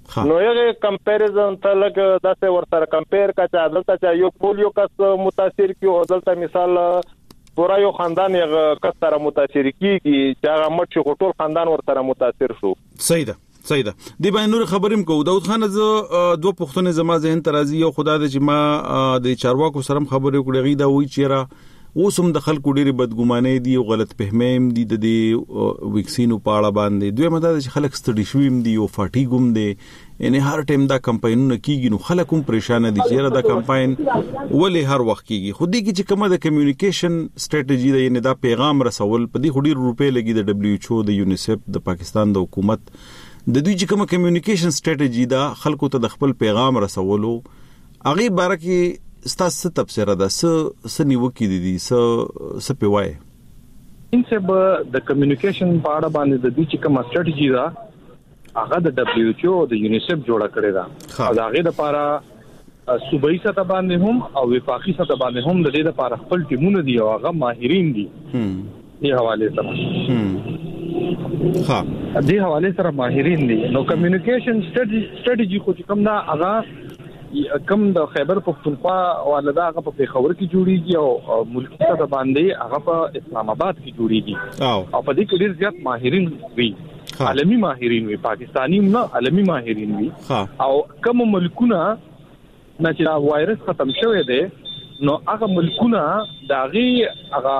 نو یې کمپیریزن ته لکه داسې ورسره کمپیر کا چې دلته چې یو پولیو کس متاثر کیو دلته مثال پورا یو خاندان یې کس سره متاثر کیږي چې هغه مټ شو ټول خاندان ورسره متاثر شو. صحیح ده صحیح ده. دی باندې نور خبرم کو داود خان ز دوه پښتون زما ذهن ترازی او خدای دې چې ما د چارواکو سره خبرې کړې غي دا وی چیرې اوسم د خلکو ډېری بدګمانۍ دي او غلط فهمیم دي د دې ویکسینو په اړه باندې دوی مده چې خلک ستړي شویم دي او فاټیګوم دي ان هر ټیم دا کمپاینونه کیږي نو خلک هم پریشان دي چې دا کمپاین ولې هر وخت کیږي خو دې کې چې کومه د کمیونیکیشن سټریټجی دی نه دا پیغام رسول په دې خوري روپې لګي د دبليو ایچ او د یونیسف د پاکستان د حکومت د دوی چې کومه کمیونیکیشن سټریټجی دا خلکو ته د خپل پیغام رسولو هغه بارکه ستاسو تفسیر ده س سنیو کې دي س س په وای ان سب د کمیونیکیشن په اړه باندې د دې چې کوم سټریټجی دا هغه د دبليو ایچ او د یونیسف جوړه کړی دا او هغه د لپاره صوبایي سطح باندې هم او وفاقي سطح باندې هم د دې لپاره خپل ټیمونه دي او هغه ماهرین دي دې حواله سره ها دې حواله سره ماهرین دي نو کمیونیکیشن سټریټجی خو چې کوم دا هغه کم د خیبر پختونخوا والدا هغه په پیښور کې جوړیږي او ملکی سطح باندې هغه په اسلام آباد کې جوړیږي او په دې کې ډېر زیات ماهرین وي عالمي ماهرین وي پاکستانی نه عالمي ماهرین وي او کوم ملکونه چې دا وایرس ختم شوی دی نو هغه ملکونه داغي هغه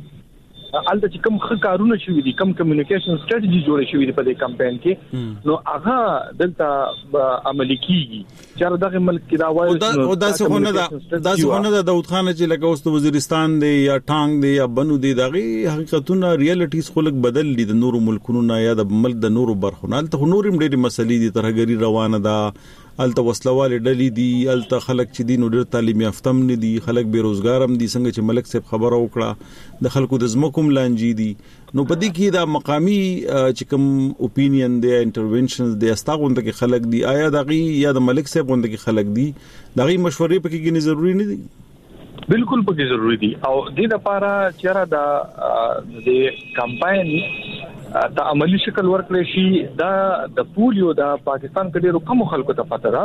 الته چې کوم ښه کارونه شوي دي کوم کمیونیکیشن سټریټجی جوړه شوې ده په دې کمپاین کې نو هغه دلته عملي کیږي چې دغه ملک کې دا وایي او دا څه نه دا دا څه نه دا داود خان چې لکه اوس د وزیرستان دی یا ټانګ دی یا بنو دی دغه حقیقتونه ریالټیز خلک بدل دي د نورو ملکونو نه یا د ملک د نورو برخو نه ته نورم ډېری مسلې دي ترهګری روانه ده الته وسلواله ډلې دي الته خلک چې دین ډېر تعلیم یافتم نه دي خلک بیروزګارم دي څنګه چې ملک صاحب خبره وکړه د خلکو د زمکم لانجی دي نو په دې کې دا مقامی چې کوم اپینین دی انټرونشنز دی استاغونده کې خلک دي آیا دغه یا د ملک صاحب غونده کې خلک دي دغه مشورې پکې کې ضروری نه دي بالکل پکې ضروری دي او د لپاره چیرې دا د کمپاین ته عملی شکل ورکړی شي دا د پولیو د پاکستان کې ډیرو کم خلکو ته پته را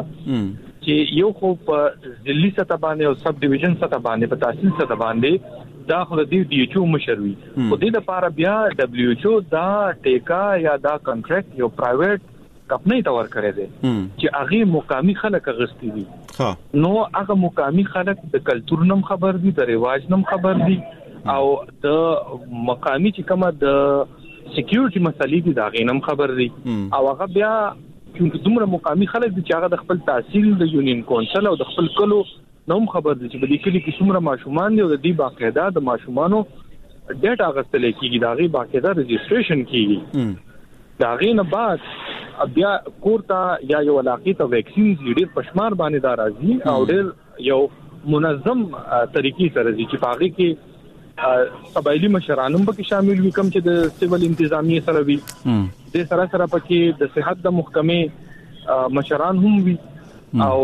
چې یو خو په ضلعي سطح باندې او سب ډیویژن سطح باندې په تحصیل سطح باندې دا خو د ډي ایچ او مشروي او د لپاره بیا دبليو ایچ او دا ټیکا یا دا کنټریکټ یو پرایویټ کمپنۍ ته ورکړی دی چې هغه مقامی خلک غوښتي دي نو هغه مقامی خلک د کلچر نم خبر دي د رواج نم خبر دي او د مقامی چې کومه د سکیورټي مسلې دي دا غینم خبر دي او هغه بیا چې دومره مقامی خلک دي چې هغه د خپل تحصیل د یونین کونسل او د خپل کلو نوم خبر دي چې په دې کې کې څومره ماشومان دي او د دې باقاعده د ماشومانو ډیټا غستل کیږي دا غي باقاعده رجسټریشن کیږي دا غي نه بعد بیا کوړه یا یو علاقې ته ویکسین ډېر پښمار باندې دا راځي او ډېر یو منظم طریقې سره چې پاغي کې قبایلی مشرانم به شامل وي کوم چې د سیول انتظامیه سره وي د سره سره پکې د صحت د محکمې مشران هم وي او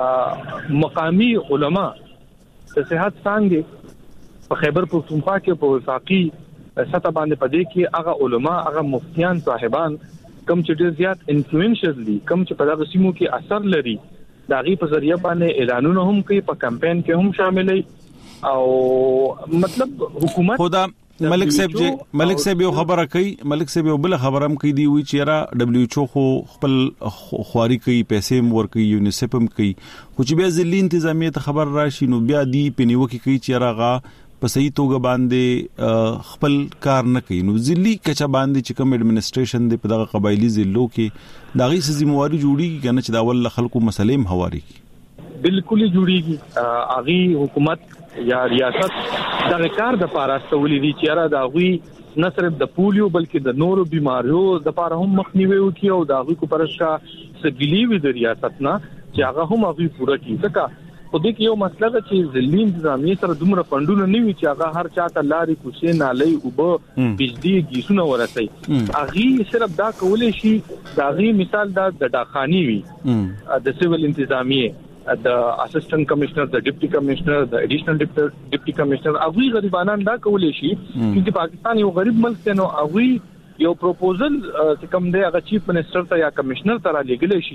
مقامی علما د صحت څنګه په خیبر پختونخوا کې په وفاقي سطح باندې پدې کې هغه علما هغه مفتیان صاحبان کوم چې ډېر زیات انفلوئنشل دي کوم چې په دغه سیمو کې اثر لري دا غي په ذریعہ باندې اعلانونه هم کوي په کمپاین کې هم شاملې او مطلب حکومت خدا ملک صاحب جی ملک صاحب یو خبره کوي ملک صاحب یو بل خبره هم کوي دی وی چې را دبليو ایچ او خو خپل خواري کوي پیسې هم ور کوي یونیسف هم کوي خو چې بیا ځلې انتظامیه ته خبر راشي نو بیا دی پنیو کې کوي چې راغه په صحیح توګه باندې خپل کار نه کوي نو ځلې کچا باندې چې کوم اډمنسټریشن دی په دغه قبایلی ضلعو کې دغه سزمواري جوړیږي کنه چې دا ول خلکو مسلې هم هواري بالکل جوړیږي اغي حکومت یا ریاست دا کار د پاراستولې دي چې را دا غوي نه صرف د پولیو بلکې د نورو بيماريو د پاره هم مخنیوي وکي او دا غوي کو پرشا سګلی وي د ریاست نه چې هغه هم غوي پوره کړي ځکه په دې کې یو مسله ده چې ځلې انتظامیه سره دومره فندونه نه وي چې هغه هر چاته لاري کوڅې نالۍ او به بجلی گیسونه ورسي هغه صرف دا کولې شي دا غي مثال دا د ډاخاني وي د سیول انتظامیه د اسسټنټ کمشنر د ډیپټي کمشنر د اډیشنل ډیپټي کمشنر هغه غریبانان دا کولې شي چې پاکستان یو غریب ملک دی نو هغه یو پروپوزل چې کوم دی هغه چیف منسٹر ته یا کمشنر ته را لګل شي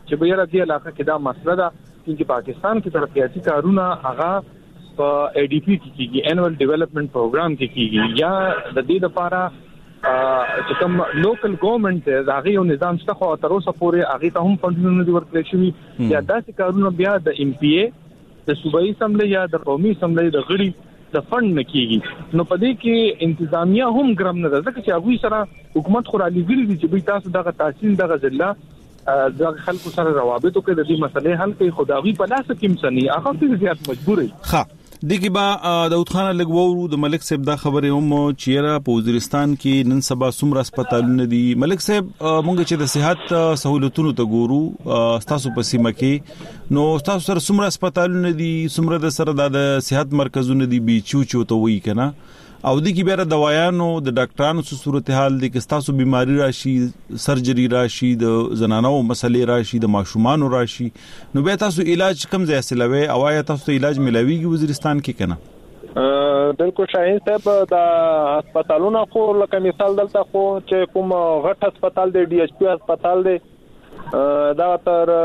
چې به یې د علاقې کې دا مسله ده چې پاکستان کې ترقیاتي کارونه هغه په اي ډي پي کې کیږي انوال ډیولپمنٹ پروګرام کې کیږي یا د دې لپاره چې کوم لوکل ګورنمنت هغه یو نظام شته خو تر اوسه پورې هغه ته هم فندونه دی ورکړل شوی یا داسې کارونه بیا د ام پی اي د صوبایي اسمبلی یا د قومي اسمبلی د غړي د فند نه کیږي نو په دې کې انتظامیه هم ګرم نه ده ځکه چې هغه سره حکومت خو را لګیږي چې به تاسو دغه تحصیل دغه ضلع د خلکو سره روابط کوي د دې مسلې حل کوي خدایي په لاس کې مسني هغه څه زیات مجبوري ها دغه با داود خان لګوو د ملک صاحب دا خبره هم چیرې په وزیرستان کې نن سبا څومره هسپتالونه دي ملک صاحب مونږ چې د صحت سہولتونو ته ګورو تاسو په سیمه کې نو تاسو سره څومره هسپتالونه دي څومره د سره د صحت مرکزونه دي بي چو چو ته وی کنه او د کی بیا د دوايانو د ډاکټرانو څه صورتحال دي چې تاسو بیماری راشي سرجری راشي د زنانو مسلې راشي د ماشومان راشي نو بیا تاسو علاج کم ځای سلوي او یا تاسو علاج ملاويږي وزیرستان کې کنه بالکل شاهین صاحب د هسپتالونو خو لکه مثال دلته خو چې کوم غټ هسپتال دی ډي ایچ پی هسپتال دی دا تر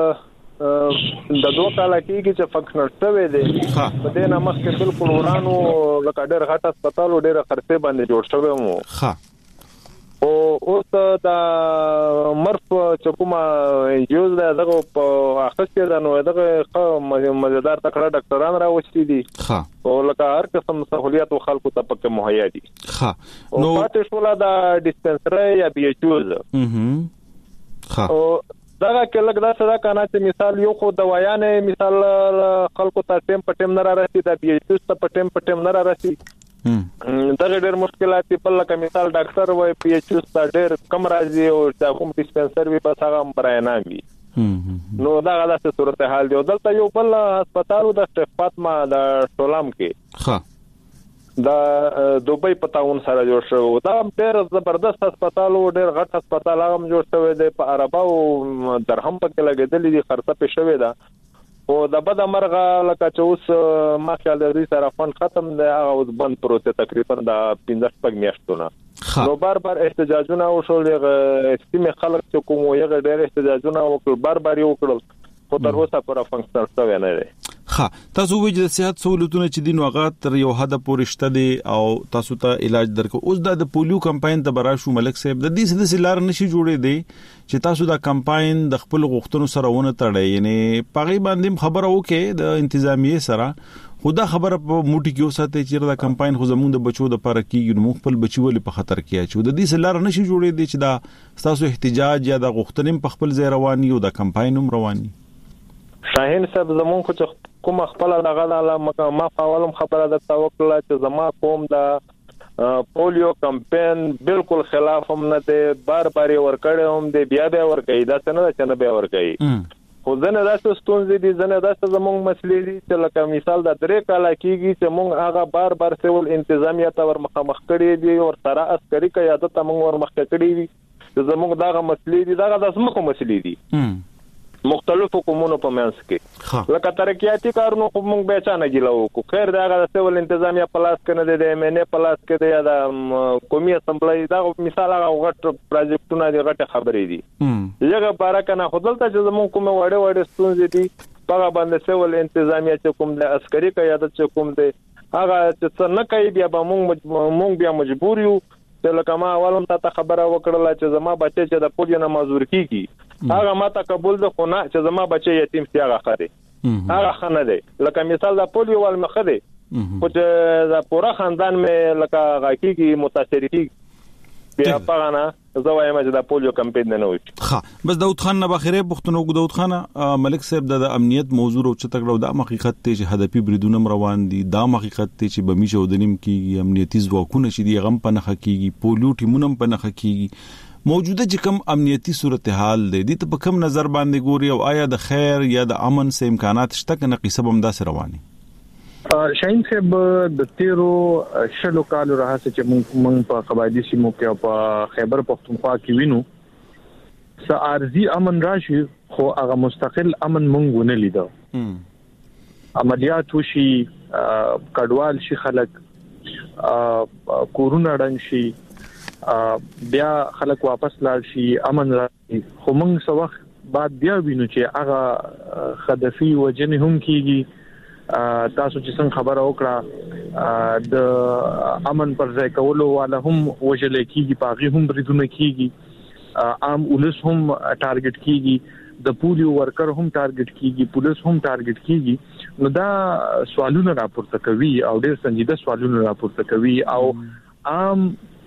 د دوه کال کې چې فنکشنل شوی دی په دې نه مخکې بالکل ورانو لکه ډېر غټ هسپتال ډېر خرڅه باندې جوړ شوی مو ها او اوس د مرف چې کومه یوز دغه په اخستې ده نو دغه مزیدار تکړه ډاکټران راوستي دي ها او لکه هر قسم سہولیات خلکو ته پکې مهیا دي ها نو پاتې شول د ډیسپنسری یا بي ایچ اوز ها او دا کې لګدا صدا کنه چې مثال یو خو دوايانه مثال خلکو ته ټیم په ټیم نه راځي د بي ایچ ته په ټیم په ټیم نه راځي دا ډېر مشکلات په لکه مثال ډاکټر وای پی ایچ ته ډېر کم راځي او د کوم ډیسپنسر وی په هغه براینا وي نو دا غلطه صورتحال دی دلته یو بل هسپتال د فاطمه د ټولام کې ها دا دوبۍ په تاون سره جوړ شو دا ډېر زبردست هسپتال او ډېر غټ هسپتال هم جوړ شوی دی په عربه او درهم پکې لګیدلې دي خرڅه په شوی دا او د بد مرغه لکه چې اوس ما خیال دی سره فند ختم دی هغه اوس بند پروسه تقریبا د پنځه شپږ میاشتونه نو بار بار احتجاجونه او شول استیمه خلک چې کوم یو ډېر احتجاجونه وکړ بار بار یو کړل خو تر اوسه پر فنکشنل شوی نه دی ها تاسو وایي د صحت سہولتونه چې دین وغه تر یو حد پورې شته دي او تاسو ته علاج درکو اوس د پولیو کمپاین ته براشو ملک صاحب د دې سده سلار نشي جوړې دي چې تاسو دا کمپاین د خپل غوښتنو سره ونه تړي یعنی پاغي باندې خبره وکي د انتظامیه سره خدا خبره په موټي کې اوساته چې دا کمپاین خو زموږ د بچو د لپاره کیږي نو خپل بچي ولې په خطر کې اچو د دې سلار نشي جوړې دي چې دا تاسو احتجاج یا د غوښتنې په خپل ځای رواني او د کمپاین هم رواني شاهین صاحب زمون خو کوم خپل دغه د ما فاولم خبره د توکل چې زما کوم د پولیو کمپاین بالکل خلاف هم نه دی بار بار ورکړې هم دی بیا بیا ورکړي دا څنګه چې نه بیا ورکړي خو ځنه داسې ستونزې دي ځنه داسې زموږ مسلې دي چې لکه مثال د درې کاله کېږي چې موږ هغه بار بار سیول انتظامیه ته ورمخ کړي دي او سره عسکري قیادت ته موږ ورمخ کړي دي چې زموږ دغه مسلې دي دغه د سمکو مسلې دي مختلفو قومونو په منځ کې لکه ترقیاتي کارونو خو موږ به چا نه ګیلو کو خیر دا د سیول انتظامیه پلاس کنه د ایم ان ای پلاس کې د یا قومي اسمبلی دا مثال هغه غټ پروجیکټونه دي غټه خبرې دي یغه بارکنه خپلته چې موږ کوم وړه وړه ستونزې دي هغه باندې سیول انتظامیه چې کوم د عسکري قیادت چې کوم دي هغه چې نه کوي بیا به موږ موږ بیا مجبور یو چې لکه ما اولم ته خبره وکړله چې زما بچي چې د پولیو نه مزور کیږي هغه ماته قبول ده خو نه چې زما بچي یتیم سی هغه خره هغه خنه دی لکه مثال د پولیو ول مخه دی خو چې د پورا خاندان مې لکه غاکیږي متاثر کیږي بیا پغانه زوایم چې د پولیو کمپاین نه وي ها بس داود خان نه بخیره پښتنو داود خان ملک صاحب د امنیت موضوع او چې تکړه د حقیقت ته چې هدفي بریدونه روان دي د حقیقت ته چې بمیشه ودنیم کیږي امنیتي ځواکونه چې دی غم په نخ کیږي پولیو ټیمونه په نخ کیږي موجوده چې کوم امنیتي صورتحال دی د په کوم نظر باندې ګوري او آیا د خیر یا د امن سه امکانات شته کنه قصه هم داسې رواني شاهین صاحب د تیرو شلو کالو راځي چې موږ موږ په قبایلی سیمو کې او په خیبر پختونخوا کې وینو س ارزي امن راشي خو هغه مستقل امن موږ ونه لیدو عملیات وشي کډوال شي خلک کورونه ډنګ شي بیا خلک واپس لاړ شي امن راځي خو موږ څو وخت بعد بیا وینو چې هغه خدفي وجنه هم کیږي. تاسو چې څنګه خبره وکړه د امن پر ځای کولو والا هم وجل کیږي، پاغي هم بریدونه کیږي، عام ولس هم ټارګټ کیږي، د پولیو ورکر هم ټارګټ کیږي، پولیس هم ټارګټ کیږي. نو دا سوالونه راپورته کوي او ډېر سنجیده سوالونه راپورته کوي او عام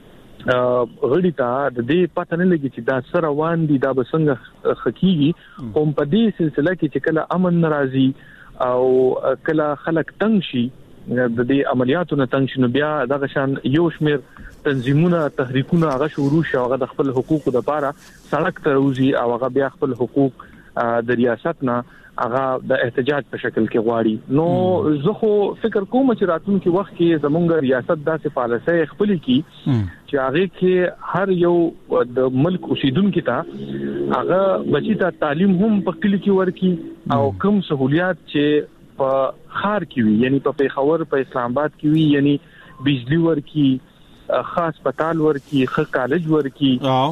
غړي ته د دې پته نه لګي چې دا سره روان دي، دا به څنګه خکېږي. هم په دې سلسله کې چې کله امن ناراضي او کله خلک تنگ شي، د دې عملیاتو نه تنگ شي، نو بیا دغه شان یو شمیر تنظیمونه تحریکونه هغه شروع شي، هغه د خپل حقوقو لپاره سړک ته وځي او هغه بیا خپل حقوق د ریاست نه هغه د احتجاج په شکل کې غواړي. نو زه خو فکر کوم چې راتلونکي وخت کې زمونږ ریاست داسې پالیسي خپل کی چې هغه کې هر یو د ملک اوسیدونکو ته هغه بچی ته تعلیم هم په کلی کې ورکی او کوم سہولیات چې په خار کې وي، یعنی په پیښور په اسلام آباد کې وي، یعنی بجلی ورکی، خاص پتال ورکی، خ کالج ورکی،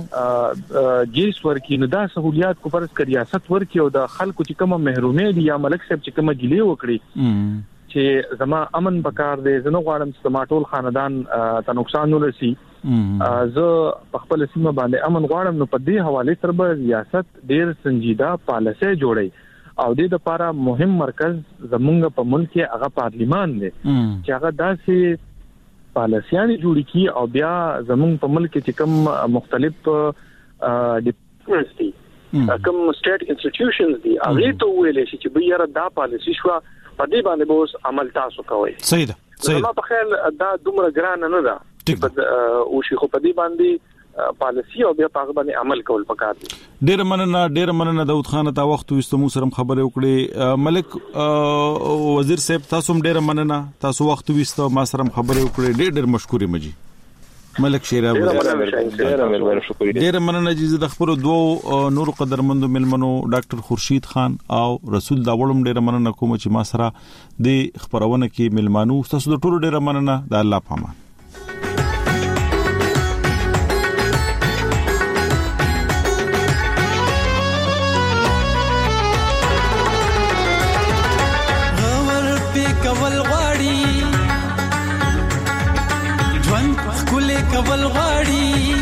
جیس ورکی. نو دا سہولیات کو فرض کړ ریاست ورکی او د خلکو چې کومه محرومې دي یا ملک صاحب چې کومه ګیلې وکړي چې زما امن پکار دی، زنه غواړم چې ما ټول خاندان ته نقصان ورسي، زه په خپل سیمه باندې امن غواړم. نو په دې حواله سره به ریاست ډېر سنجیده پالیسي جوړي او د لپاره مهم مرکز زمونږ په ملک کې هغه پارلیمان دی چې هغه داسې پالیسیانه جوړی کی او بیا زمون په ملک کې کوم مختلف ډیپارټمنټس دي، کوم سټیټ انسټیټیوشنز دي، هغه ته ویلې چې به یاره دا پالیسی شو په دې باندې به اوس عمل تاسو کوئ. صحیح ده، صحیح ده. ما په خیال دا دومره ګران نه ده او شي خو په دې باندې پالیسی او بیا په هغه باندې عمل کول پکار دي. ډېر مننه ډېر مننه داود خان ته وخت وستمو سره خبرې وکړې. ملک وزیر صاحب تاسو هم ډېر مننه، تاسو وخت وستو ما سره خبرې وکړې، ډېر ډېر مشکورې مجي ملک شیرا. ډېر مننه چې د خبرو دوه نور قدرمندو ملمنو ډاکټر خورشید خان او رسول داوړم ډېر مننه کوم چې ما سره د خبرونه کې ملمانو. تاسو د ټولو ډېر مننه، د الله پامان. کول غاړي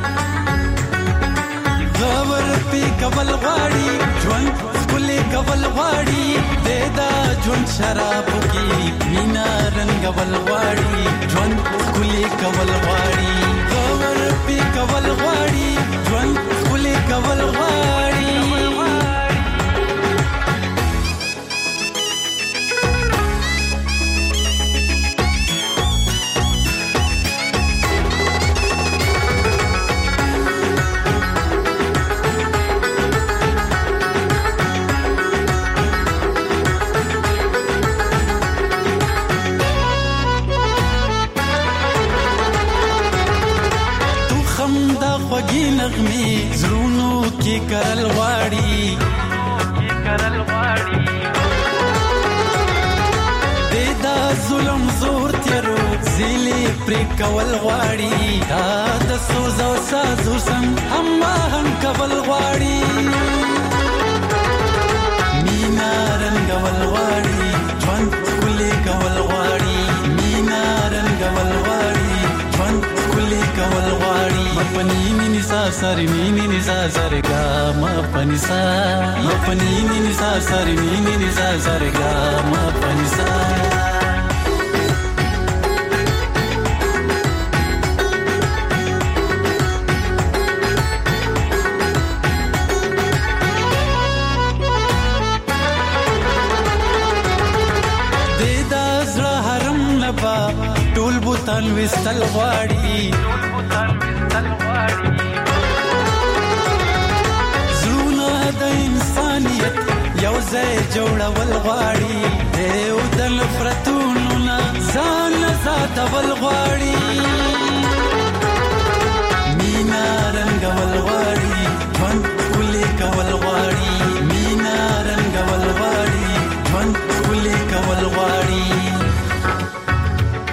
غور په کول غاړي ژوند کولې کول غاړي د دا ژوند شراب کې مینا رنگ ول غاړي ژوند کولې کول غاړي غور په کول غاړي ژوند کولې کول غاړي. خوږی نغمې زړونو کې کرل غواړي کرل غواړي د دا ظلم زور تیرو زیلې پرې کول غواړي دا د سوز او سازو سم اما هم کول غواړي مینا رنگ ول غواړي ژوند کولې کول غواړي مینا رنگ ول غواړي ژوند کولې کول غواړي. مپنی نی سا سری نی نی سا سری گا مپنی سا مپنی نی سا سری نی نی سا سری گا مپنی سا. د دا زړه حرم نبا ټول بوتان وستل غواړي زړونه د انسانیت یو ځای جوړول غواړي دیو د نفرتونو نه ځان ساتول غواړي مینا رنګول غواړي ژوند ښکلی کول غواړي مینا رنګول غواړي ژوند ښکلی کول غواړي.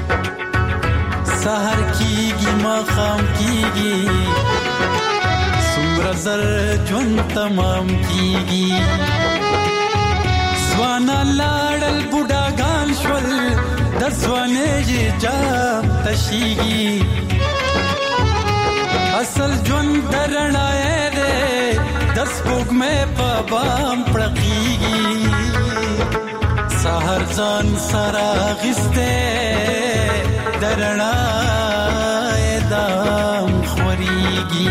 سحر کیږي ماښام کیږي سمر زر جون تمام کیږي سوانا لاړل بوډاګان شول د سوانه یې جام تشيږي اصل جون درنای دې د سپوږ مې په بام پړقيږي سحر ځان سره غسته درنای دام خوريږي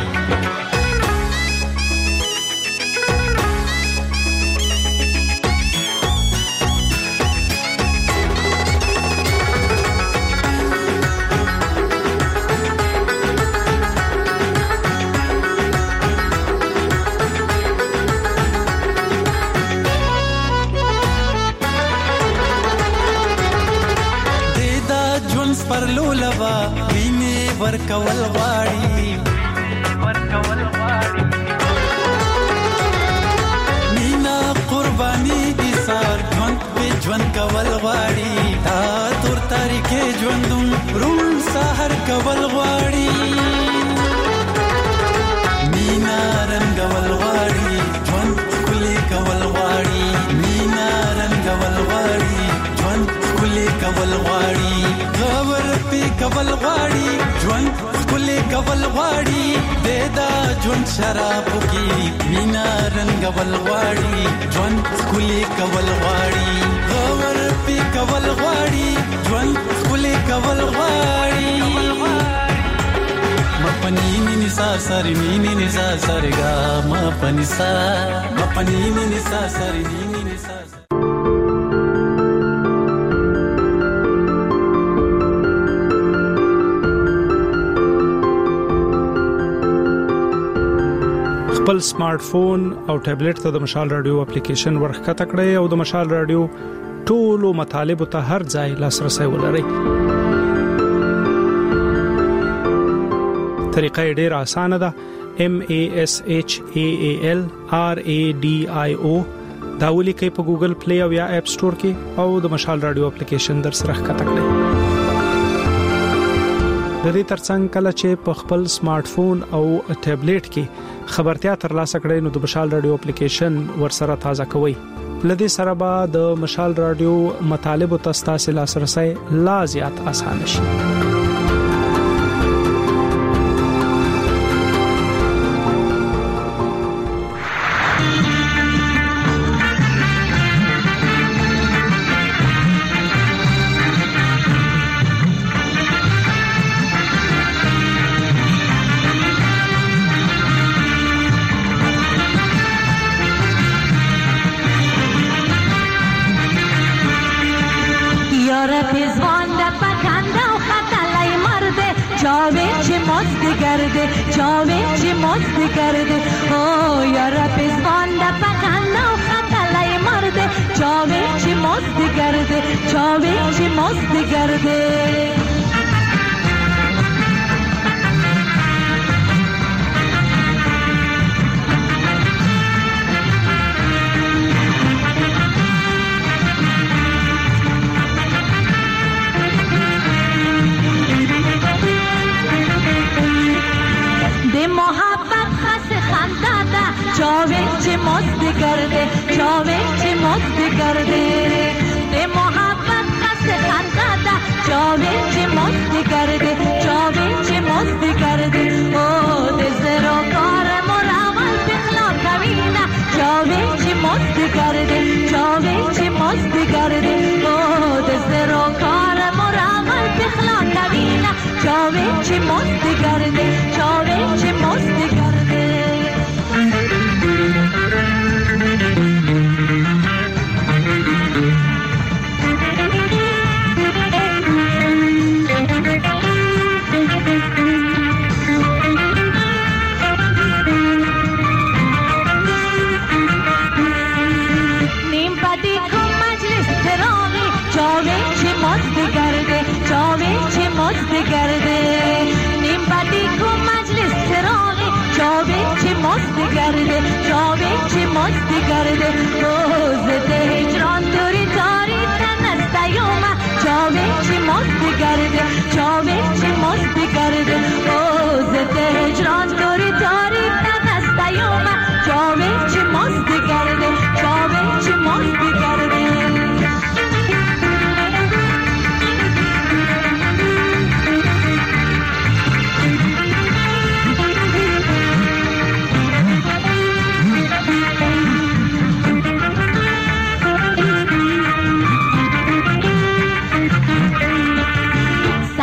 پرلو لوا ویني ورکول غواړي ورکول غواړي مینا قرباني دي سار ژوند په ژوند کول غواړي تا تور تاریخي ژوندون روم سحر کول غواړي مینا رنگول غواړي ژوند کلی کول غواړي مینا رنگول غواړي ژوند کلی کول غواړي خبر پی کول غواړي ژوند کلی کول غواړي دیدا ژوند شراب کی مینا رنگول غواړي ژوند کلی کول غواړي خبر پی کول غواړي ژوند کلی کول غواړي مپنی نی سا سری نی نی سا سرگا مپنی سا مپنی نی سا سری نی نی سا خپل سمارټ فون او ټابلیټ ته د مشال رادیو اپلیکیشن ورخته کړئ او د مشال رادیو ټولو مطالب ته هر ځای لاسرسي ولرئ. طریقه ډېره اسانه ده. M A S H A A L R A D I O دا ولیکئ په ګوګل پلی او یا اپ سٹور کې او د مشال رادیو اپلیکیشن در سره ښکته کړئ. د دې ترڅنګ کله چې په خپل سمارټ فون او ټابلیټ کې خبرتیا ترلاسه کړئ نو د مشال رادیو اپلیکیشن ورسره تازه کوئ. لدې سره به د مشال رادیو مطالب او تاسو لاسرسي لا زیات آسان شي. چاوی چی مست کرده او یارا پیزوان دا پکند و خطلای مرده چاوی چی مست کرده چاوی چی مست کرده چاوی چی مست کرده چاوی چی مست کرده ده محبت قصد خنده ده چاوی چی مست کرده چاوی چی مست کرده او ده زرو کار مراول بخلا کوینه چاوی چی مست کرده چاوی چی مست کرده او ده زرو کار مراول بخلا کوینه چاوی چی مست کرده چاوی چی مست کرده Thank you.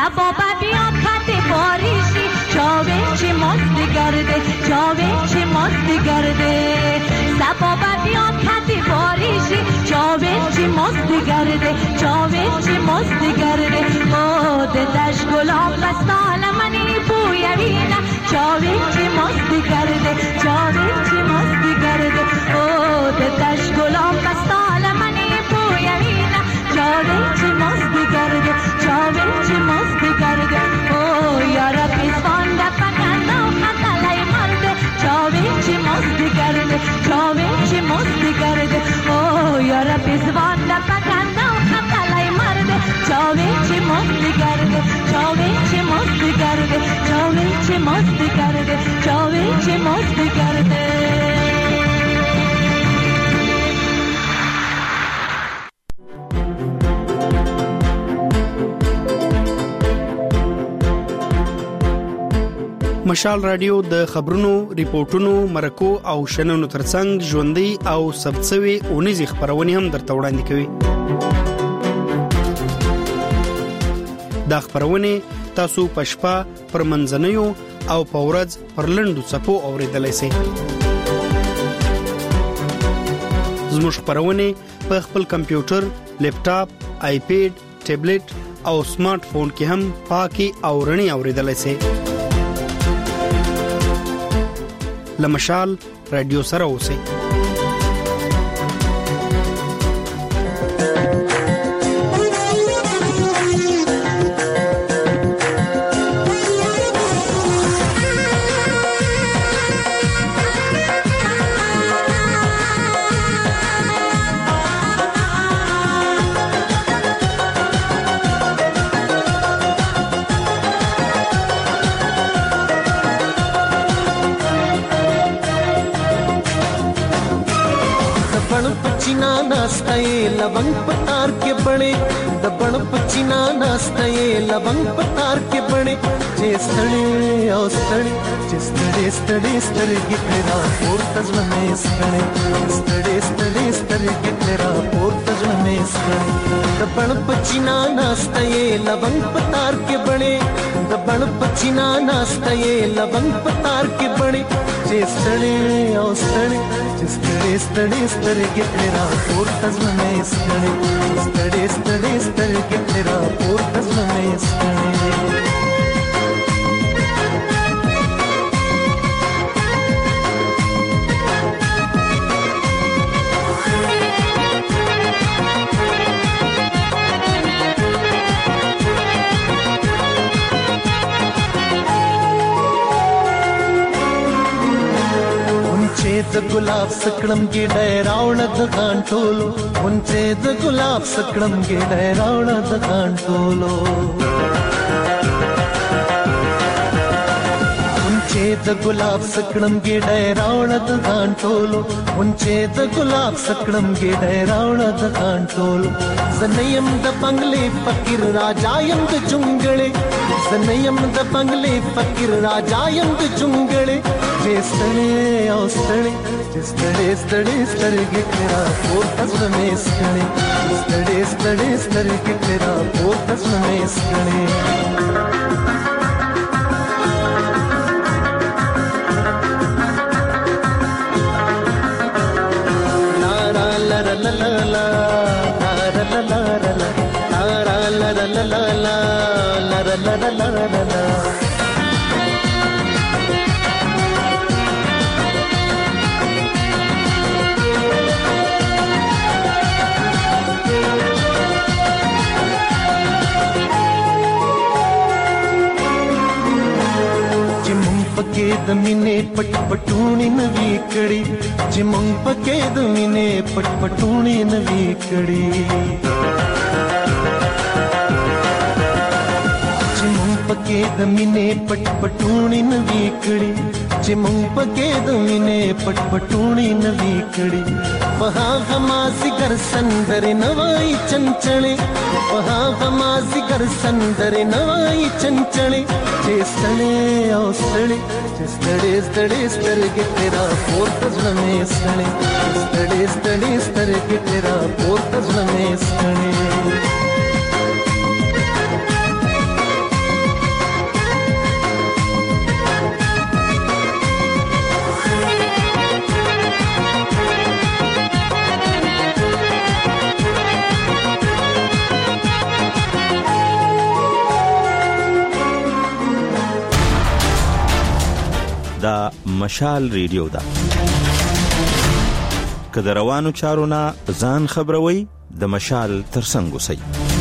سبابا بیا خط باریشی چاوین چی مست گرده چاوین چی مست گرده سبابا بیا خط باریشی چاوین چی مست گرده چاوین چی مست گرده خود دش گلاب بستال منی بویرینا چاوین چی مست گرده چاوین چی مست گرده خود دش گلاب بستال منی بویرینا چاوین چی مست گرده چاوین چی مست گرده او یارا پیسان دا پکاندا خطلای مرده چاوین چی مست گرده چاوین چی مست گرده او یارا پیسان دا پکاندا خطلای مرده چاوین چی مست گرده چاوین چی مست گرده چاوین چی مست گرده چاوین چی مست گرده مشال رادیو د خبرونو، ریپورتونو، مرکو او شننو ترڅنګ ژوندۍ او ثبتسوي اونیزې خبرونه هم درته وړاندې کوي. دا خبرونه تاسو په شپه پر منځنیو او په ورځ پر لنډو څپو اوریدلای شئ. زموږ خبرونه په خپل کمپیوټر، لیپټاپ، آیپیډ، ټابلیټ او سمارټ فون کې هم پاکي او رڼي اوریدلای شئ. لمشال رادیو سره اوسئ. लवंग पतार के बने दबण पचीना नास्ते लवंग पतार के बने जे स्थळे ओ स्थळे जे स्थळे स्थळे स्थळे गिटरा पोर्तज में स्थळे स्थळे स्थळे स्थळे गिटरा पोर्तज में स्थळे दबण पचीना नास्ते लवंग पतार के बने दबण पचीना नास्ते लवंग पतार के बने जे स्थळे ओ स्थळे जे स्थळे स्थळे स्थळे गिटरा पोर्तज में स्थळे स्थळे स्थळे स्थळे गिटरा पोर्तज में स्थळे द गुलाब सकड़म गे डैरावण द कांटोलो उनचे द गुलाब सकड़म गे डैरावण द कांटोलो उनचे द गुलाब सकड़म गे डैरावण द कांटोलो उनचे द गुलाब सकड़म गे डैरावण द कांटोलो सनयम द बंगले फकीर राजायम द चुंगले सनयम द बंगले फकीर राजायम द चुंगले जे स्थळे ओ स्थळे जे स्थळे स्थळे स्थळे गिटरा पोर्तज में स्थळे स्थळे स्थळे स्थळे गिटरा पोर्तज में स्थळे ला ला ला ला ला ला ला ला ला ला ला ला ला पके दमिने पट पटूणी नवी कड़ी जिमंग पके दमिने पट पटूणी नवी कड़ी जिमंग पके दमिने पट पटूणी नवी कड़ी जिमंग पके दमिने पट पटूणी नवी कड़ी वहा हमासी घर संदर नवाई चंचले वहा हमासी घर संदर नवाई चंचले जे स्थळे ओ स्थळे जे स्थळे स्थळे स्थळे गिटरा पोर्तज में स्थळे स्थळे स्थळे स्थळे गिटरा पोर्तज में स्थळे دا مشال ریډیو دا که د روانو چارو نه ځان خبروي د مشال ترڅنګ اوسئ.